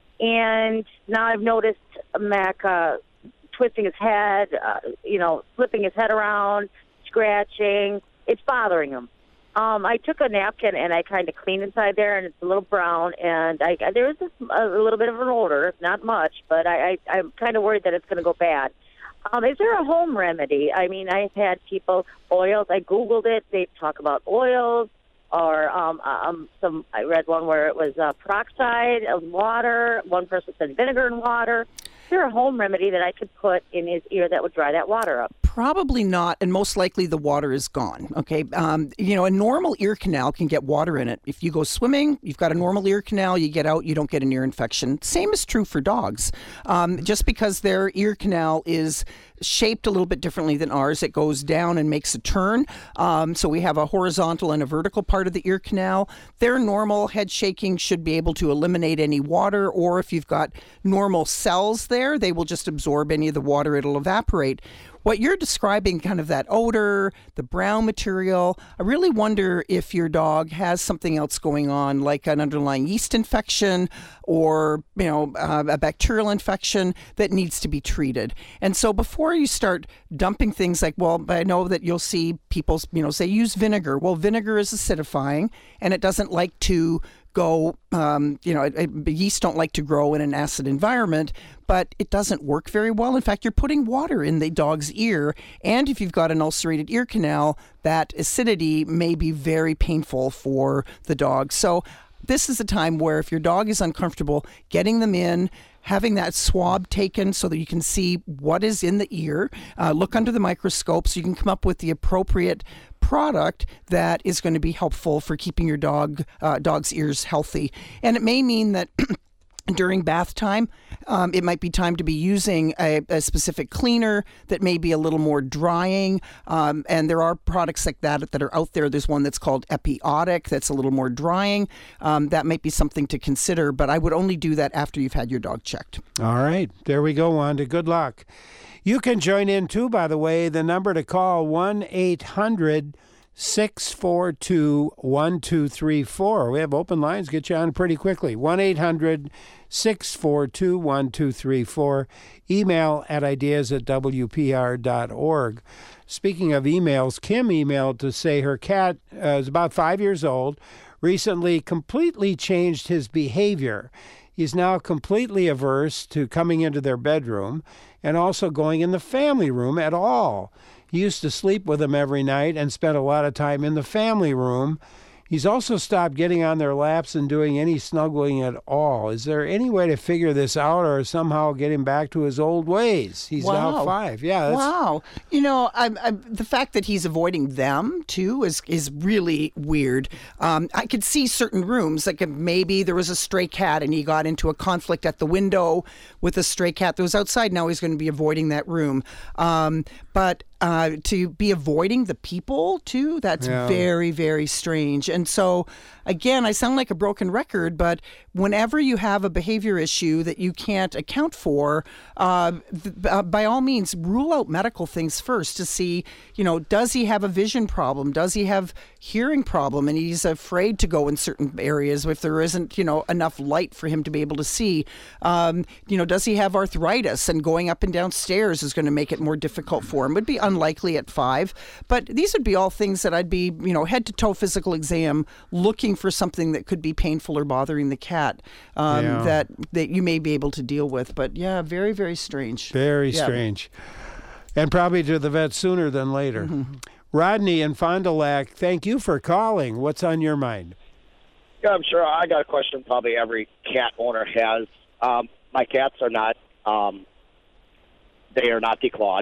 And now I've noticed Mac uh, twisting his head, uh, you know, flipping his head around, scratching. It's bothering him. Um, I took a napkin and I kind of cleaned inside there, and it's a little brown, and I, there is a, a little bit of an odor, not much, but I, I, I'm kind of worried that it's going to go bad. Um, is there a home remedy? I mean, I've had people, oils, I Googled it, they talk about oils, or um, um, some. I read one where it was uh, peroxide of water, one person said vinegar and water. Is there a home remedy that I could put in his ear that would dry that water up? Probably not, and most likely the water is gone. Okay, um, you know, a normal ear canal can get water in it. If you go swimming, you've got a normal ear canal, you get out, you don't get an ear infection. Same is true for dogs. Um, just because their ear canal is shaped a little bit differently than ours, it goes down and makes a turn. Um, so we have a horizontal and a vertical part of the ear canal. Their normal head shaking should be able to eliminate any water, or if you've got normal cells there, they will just absorb any of the water, it'll evaporate. What you're describing, kind of that odor, the brown material, I really wonder if your dog has something else going on, like an underlying yeast infection or, you know, uh, a bacterial infection that needs to be treated. And so before you start dumping things like, well, I know that you'll see people, you know, say use vinegar. Well, vinegar is acidifying, and it doesn't like to go, um, you know, it, it, yeast don't like to grow in an acid environment, but it doesn't work very well. In fact, you're putting water in the dog's ear, and if you've got an ulcerated ear canal, that acidity may be very painful for the dog. So this is a time where if your dog is uncomfortable, getting them in, having that swab taken so that you can see what is in the ear, uh, look under the microscope so you can come up with the appropriate product that is going to be helpful for keeping your dog uh, dog's ears healthy. And it may mean that during bath time, um, it might be time to be using a, a specific cleaner that may be a little more drying. Um, and there are products like that that are out there. There's one that's called Epiotic that's a little more drying. Um, that might be something to consider, but I would only do that after you've had your dog checked. All right. There we go, Wanda. Good luck. You can join in too, by the way. The number to call, one eight hundred six four two one two three four. We have open lines. Get you on pretty quickly. one eight hundred six four two one two three four. Email at ideas at w p r dot org. Speaking of emails, Kim emailed to say her cat uh, is about five years old, recently completely changed his behavior. He's now completely averse to coming into their bedroom and also going in the family room at all. He used to sleep with them every night and spent a lot of time in the family room. He's also stopped getting on their laps and doing any snuggling at all. Is there any way to figure this out or somehow get him back to his old ways? He's wow. now five. Yeah. That's... Wow. You know, I, I, the fact that he's avoiding them, too, is is really weird. Um, I could see certain rooms, like maybe there was a stray cat and he got into a conflict at the window with a stray cat that was outside. Now he's going to be avoiding that room. Um, but Uh, to be avoiding the people, too, that's yeah. very, very strange. And so, again, I sound like a broken record, but whenever you have a behavior issue that you can't account for, uh, th- uh, by all means, rule out medical things first to see, you know, does he have a vision problem? Does he have hearing problem? And he's afraid to go in certain areas if there isn't, you know, enough light for him to be able to see. Um, you know, does he have arthritis? And going up and down stairs is going to make it more difficult for him. Would be unlikely at five, but these would be all things that I'd be, you know, head to toe physical exam, looking for something that could be painful or bothering the cat um, yeah. that that you may be able to deal with. But yeah, very, very strange. Very yeah. strange. And probably to the vet sooner than later. Mm-hmm. Rodney in Fond du Lac, thank you for calling. What's on your mind? Yeah, I'm sure. I got a question probably every cat owner has. Um, my cats are not, um, they are not declawed.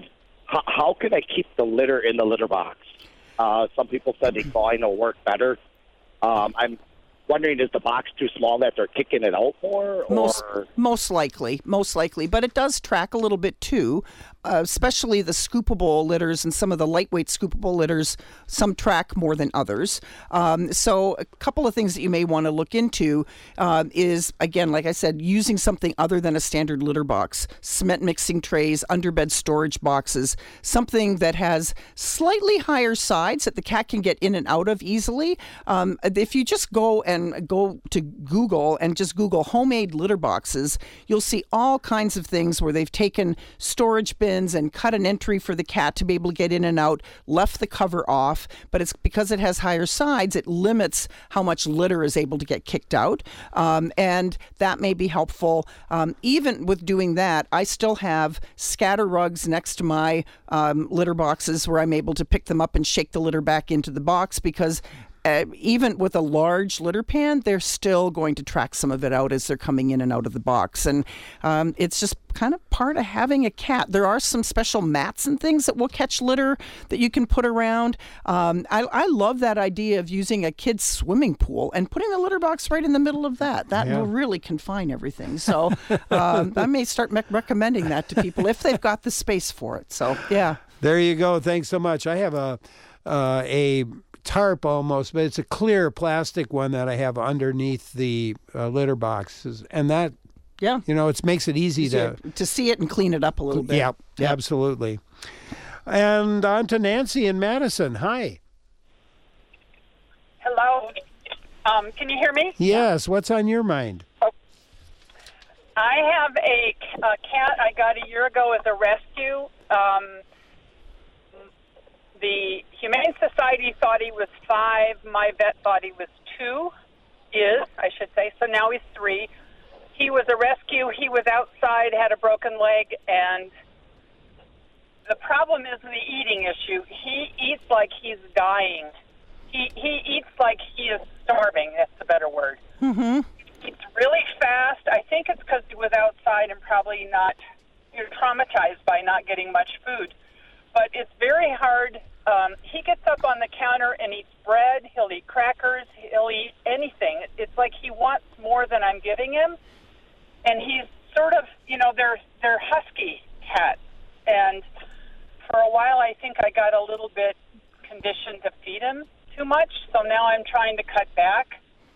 how, how can I keep the litter in the litter box? Uh, some people said declawing will work better. Um, I'm wondering, is the box too small that they're kicking it out more? Or? Most, most likely, most likely. But it does track a little bit too, uh, especially the scoopable litters and some of the lightweight scoopable litters. Some track more than others. Um, so a couple of things that you may want to look into uh, is, again, like I said, using something other than a standard litter box. Cement mixing trays, underbed storage boxes, something that has slightly higher sides that the cat can get in and out of easily. Um, if you just go and go to Google and just Google homemade litter boxes, you'll see all kinds of things where they've taken storage bins and cut an entry for the cat to be able to get in and out, left the cover off, but it's because it has higher sides, it limits how much litter is able to get kicked out, um, and that may be helpful. Um, even with doing that, I still have scatter rugs next to my um, litter boxes where I'm able to pick them up and shake the litter back into the box, because Uh, even with a large litter pan, they're still going to track some of it out as they're coming in and out of the box. And um, it's just kind of part of having a cat. There are some special mats and things that will catch litter that you can put around. Um, I, I love that idea of using a kid's swimming pool and putting a litter box right in the middle of that. That Yeah. will really confine everything. So um, I may start me- recommending that to people if they've got the space for it. So, yeah. There you go. Thanks so much. I have a uh, a tarp almost, but it's a clear plastic one that I have underneath the uh, litter boxes, and that, yeah, you know, it makes it easy to to see it and clean it up a little bit. Yeah, yep. Absolutely. And on to Nancy in Madison. Hi. Hello. Um, can you hear me? Yes. What's on your mind? I have a, a cat I got a year ago as a rescue. Um, the Humane Society thought he was five. My vet thought he was two, is, I should say. So now he's three. He was a rescue. He was outside, had a broken leg, and the problem is the eating issue. He eats like he's dying. He, he eats like he is starving. That's the better word. Mm-hmm. Eats really fast. I think it's because he was outside and probably not, you're traumatized by not getting much food. But it's very hard. Um, he gets up on the counter and eats bread. He'll eat crackers. He'll eat anything. It's like he wants more than I'm giving him. And he's sort of, you know, they're, they're husky cats. And for a while, I think I got a little bit conditioned to feed him too much. So now I'm trying to cut back.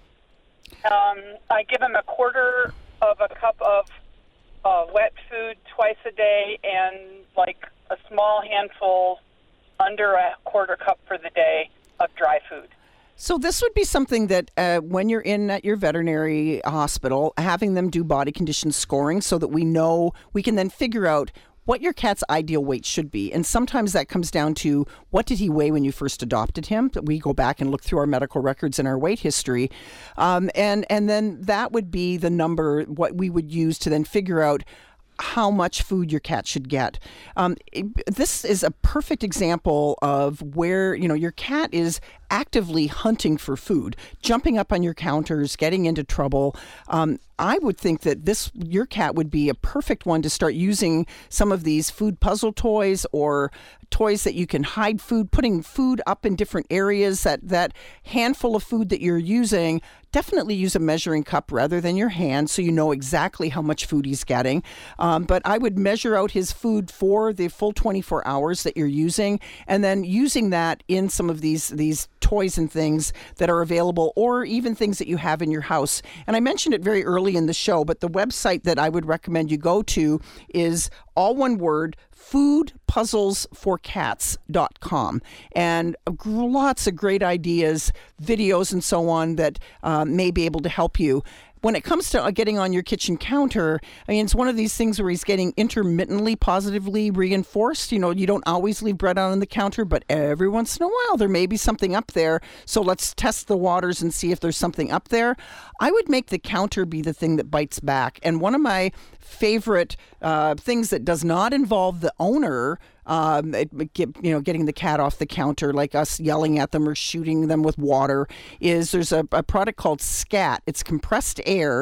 Um, I give him a quarter of a cup of uh, wet food twice a day and like a small handful, under a quarter cup for the day, of dry food. So this would be something that uh, when you're in at your veterinary hospital, having them do body condition scoring so that we know, we can then figure out what your cat's ideal weight should be. And sometimes that comes down to, what did he weigh when you first adopted him? We go back and look through our medical records and our weight history. Um, and, and then that would be the number, what we would use to then figure out how much food your cat should get. Um, it, this is a perfect example of where, you know, your cat is actively hunting for food, jumping up on your counters, getting into trouble. Um, I would think that this, your cat would be a perfect one to start using some of these food puzzle toys or toys that you can hide food, putting food up in different areas. That, that handful of food that you're using, definitely use a measuring cup rather than your hand so you know exactly how much food he's getting. Um, but I would measure out his food for the full twenty-four hours that you're using, and then using that in some of these these toys and things that are available, or even things that you have in your house. And I mentioned it very early in the show, but the website that I would recommend you go to is all one word, food puzzles for cats dot com, and lots of great ideas, videos and so on that uh, may be able to help you. When it comes to getting on your kitchen counter, I mean, it's one of these things where he's getting intermittently positively reinforced. You know, you don't always leave bread out on the counter, but every once in a while there may be something up there. So let's test the waters and see if there's something up there. I would make the counter be the thing that bites back. And one of my favorite uh, things that does not involve the owner, um, it, get, you know, getting the cat off the counter, like us yelling at them or shooting them with water, is there's a, a product called Scat. It's compressed air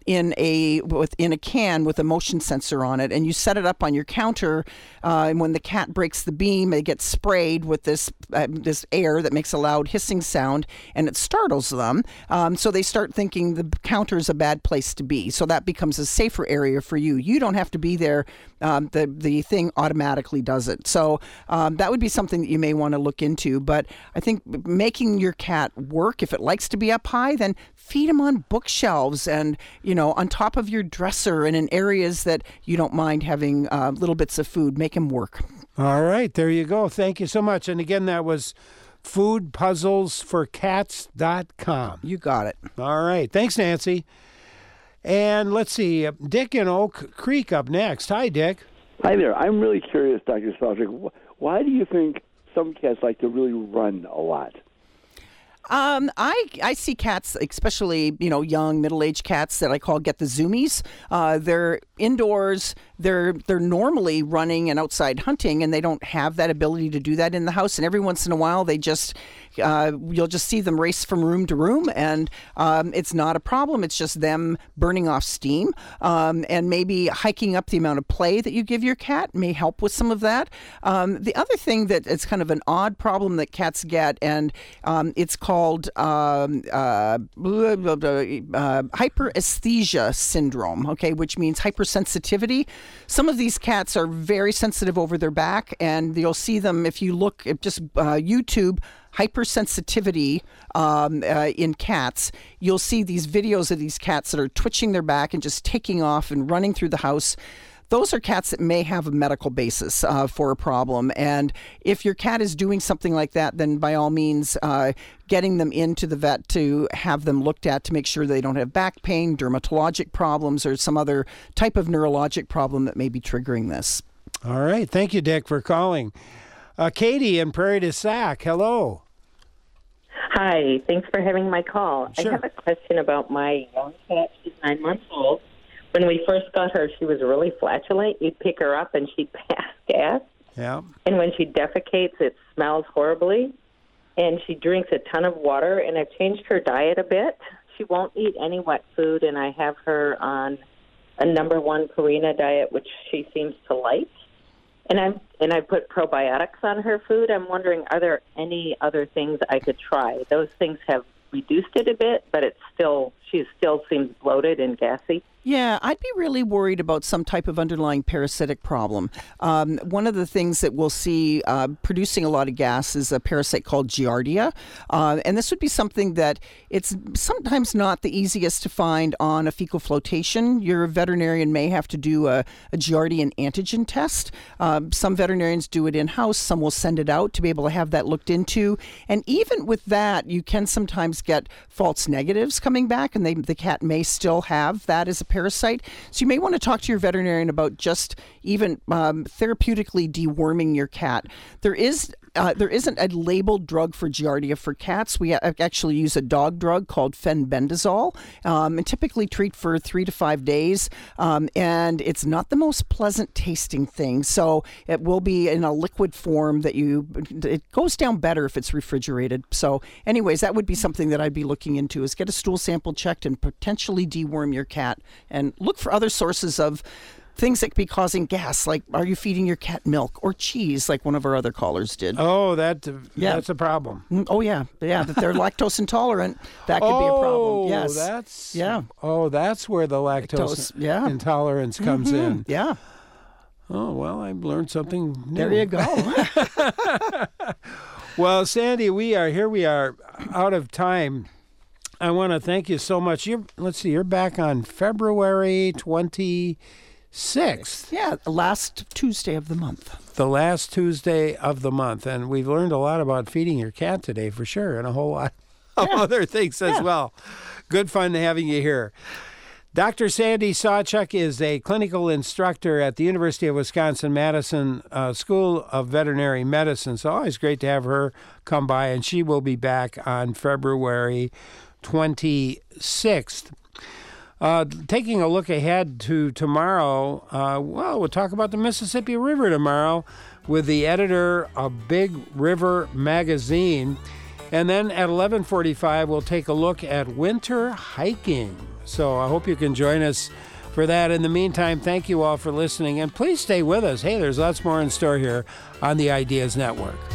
in a with in a can with a motion sensor on it, and you set it up on your counter. Uh, and when the cat breaks the beam, it gets sprayed with this uh, this air that makes a loud hissing sound, and it startles them. Um, so they start thinking the counter is a bad place to be. So that becomes a safer area for you. You don't have to be there. Um, the the thing automatically does it. So um, that would be something that you may want to look into. But I think making your cat work, if it likes to be up high, then feed him on bookshelves and, you know, on top of your dresser and in areas that you don't mind having uh, little bits of food. Make him work. All right, there you go. Thank you so much. And again, that was food puzzles for cats dot com. You got it. All right. Thanks, Nancy. And let's see, Dick in Oak Creek up next. Hi, Dick. Hi there. I'm really curious, Doctor Sawczyk. Why do you think some cats like to really run a lot? Um, I I see cats, especially, you know, young, middle-aged cats that I call get the zoomies. Uh, they're indoors. They're they're normally running and outside hunting, and they don't have that ability to do that in the house. And every once in a while, they just uh, you'll just see them race from room to room, and um, it's not a problem. It's just them burning off steam, um, and maybe hiking up the amount of play that you give your cat may help with some of that. Um, the other thing that is kind of an odd problem that cats get, and um, it's called called um, uh, blah, blah, blah, uh, hyperesthesia syndrome, okay, which means hypersensitivity. Some of these cats are very sensitive over their back, and you'll see them if you look at just uh, YouTube hypersensitivity um, uh, in cats. You'll see these videos of these cats that are twitching their back and just taking off and running through the house. Those are cats that may have a medical basis uh, for a problem. And if your cat is doing something like that, then by all means, uh, getting them into the vet to have them looked at to make sure they don't have back pain, dermatologic problems, or some other type of neurologic problem that may be triggering this. All right. Thank you, Dick, for calling. Uh, Katie in Prairie du Sac. Hello. Hi. Thanks for having my call. Sure. I have a question about my young cat. She's nine months old. When we first got her, she was really flatulent. You'd pick her up and she'd pass gas. Yeah. And when she defecates, it smells horribly. And she drinks a ton of water. And I've changed her diet a bit. She won't eat any wet food, and I have her on a number one Purina diet, which she seems to like. And I'm and I put probiotics on her food. I'm wondering, are there any other things I could try? Those things have reduced it a bit, but it's still she still seems bloated and gassy. Yeah, I'd be really worried about some type of underlying parasitic problem. Um, one of the things that we'll see uh, producing a lot of gas is a parasite called Giardia. Uh, and this would be something that it's sometimes not the easiest to find on a fecal flotation. Your veterinarian may have to do a, a Giardian antigen test. Um, some veterinarians do it in-house. Some will send it out to be able to have that looked into. And even with that, you can sometimes get false negatives coming back, and they, the cat may still have that as a parasite. So you may want to talk to your veterinarian about just even um, therapeutically deworming your cat. There is Uh, there isn't a labeled drug for Giardia for cats. We actually use a dog drug called fenbendazole, um, and typically treat for three to five days. Um, and it's not the most pleasant tasting thing. So it will be in a liquid form that you, it goes down better if it's refrigerated. So anyways, that would be something that I'd be looking into, is get a stool sample checked and potentially deworm your cat, and look for other sources of things that could be causing gas, like are you feeding your cat milk or cheese, like one of our other callers did? Oh, that yeah. that's a problem. Oh, yeah. Yeah, that they're lactose intolerant. That could oh, be a problem. Yes. That's, yeah. Oh, that's where the lactose, lactose yeah. intolerance comes mm-hmm. in. Yeah. Oh, well, I've learned something new. There you go. Well, Sandy, we are here. We are out of time. I want to thank you so much. You're, let's see, you're back on February twenty-sixth. Yeah, the last Tuesday of the month. The last Tuesday of the month. And we've learned a lot about feeding your cat today, for sure, and a whole lot of yeah. other things as yeah. well. Good fun having you here. Doctor Sandy Sawczyk is a clinical instructor at the University of Wisconsin-Madison uh, School of Veterinary Medicine. So always great to have her come by, and she will be back on February twenty-sixth. Uh, taking a look ahead to tomorrow, uh, well, we'll talk about the Mississippi River tomorrow with the editor of Big River Magazine. And then at eleven forty-five, we'll take a look at winter hiking. So I hope you can join us for that. In the meantime, thank you all for listening, and please stay with us. Hey, there's lots more in store here on the Ideas Network.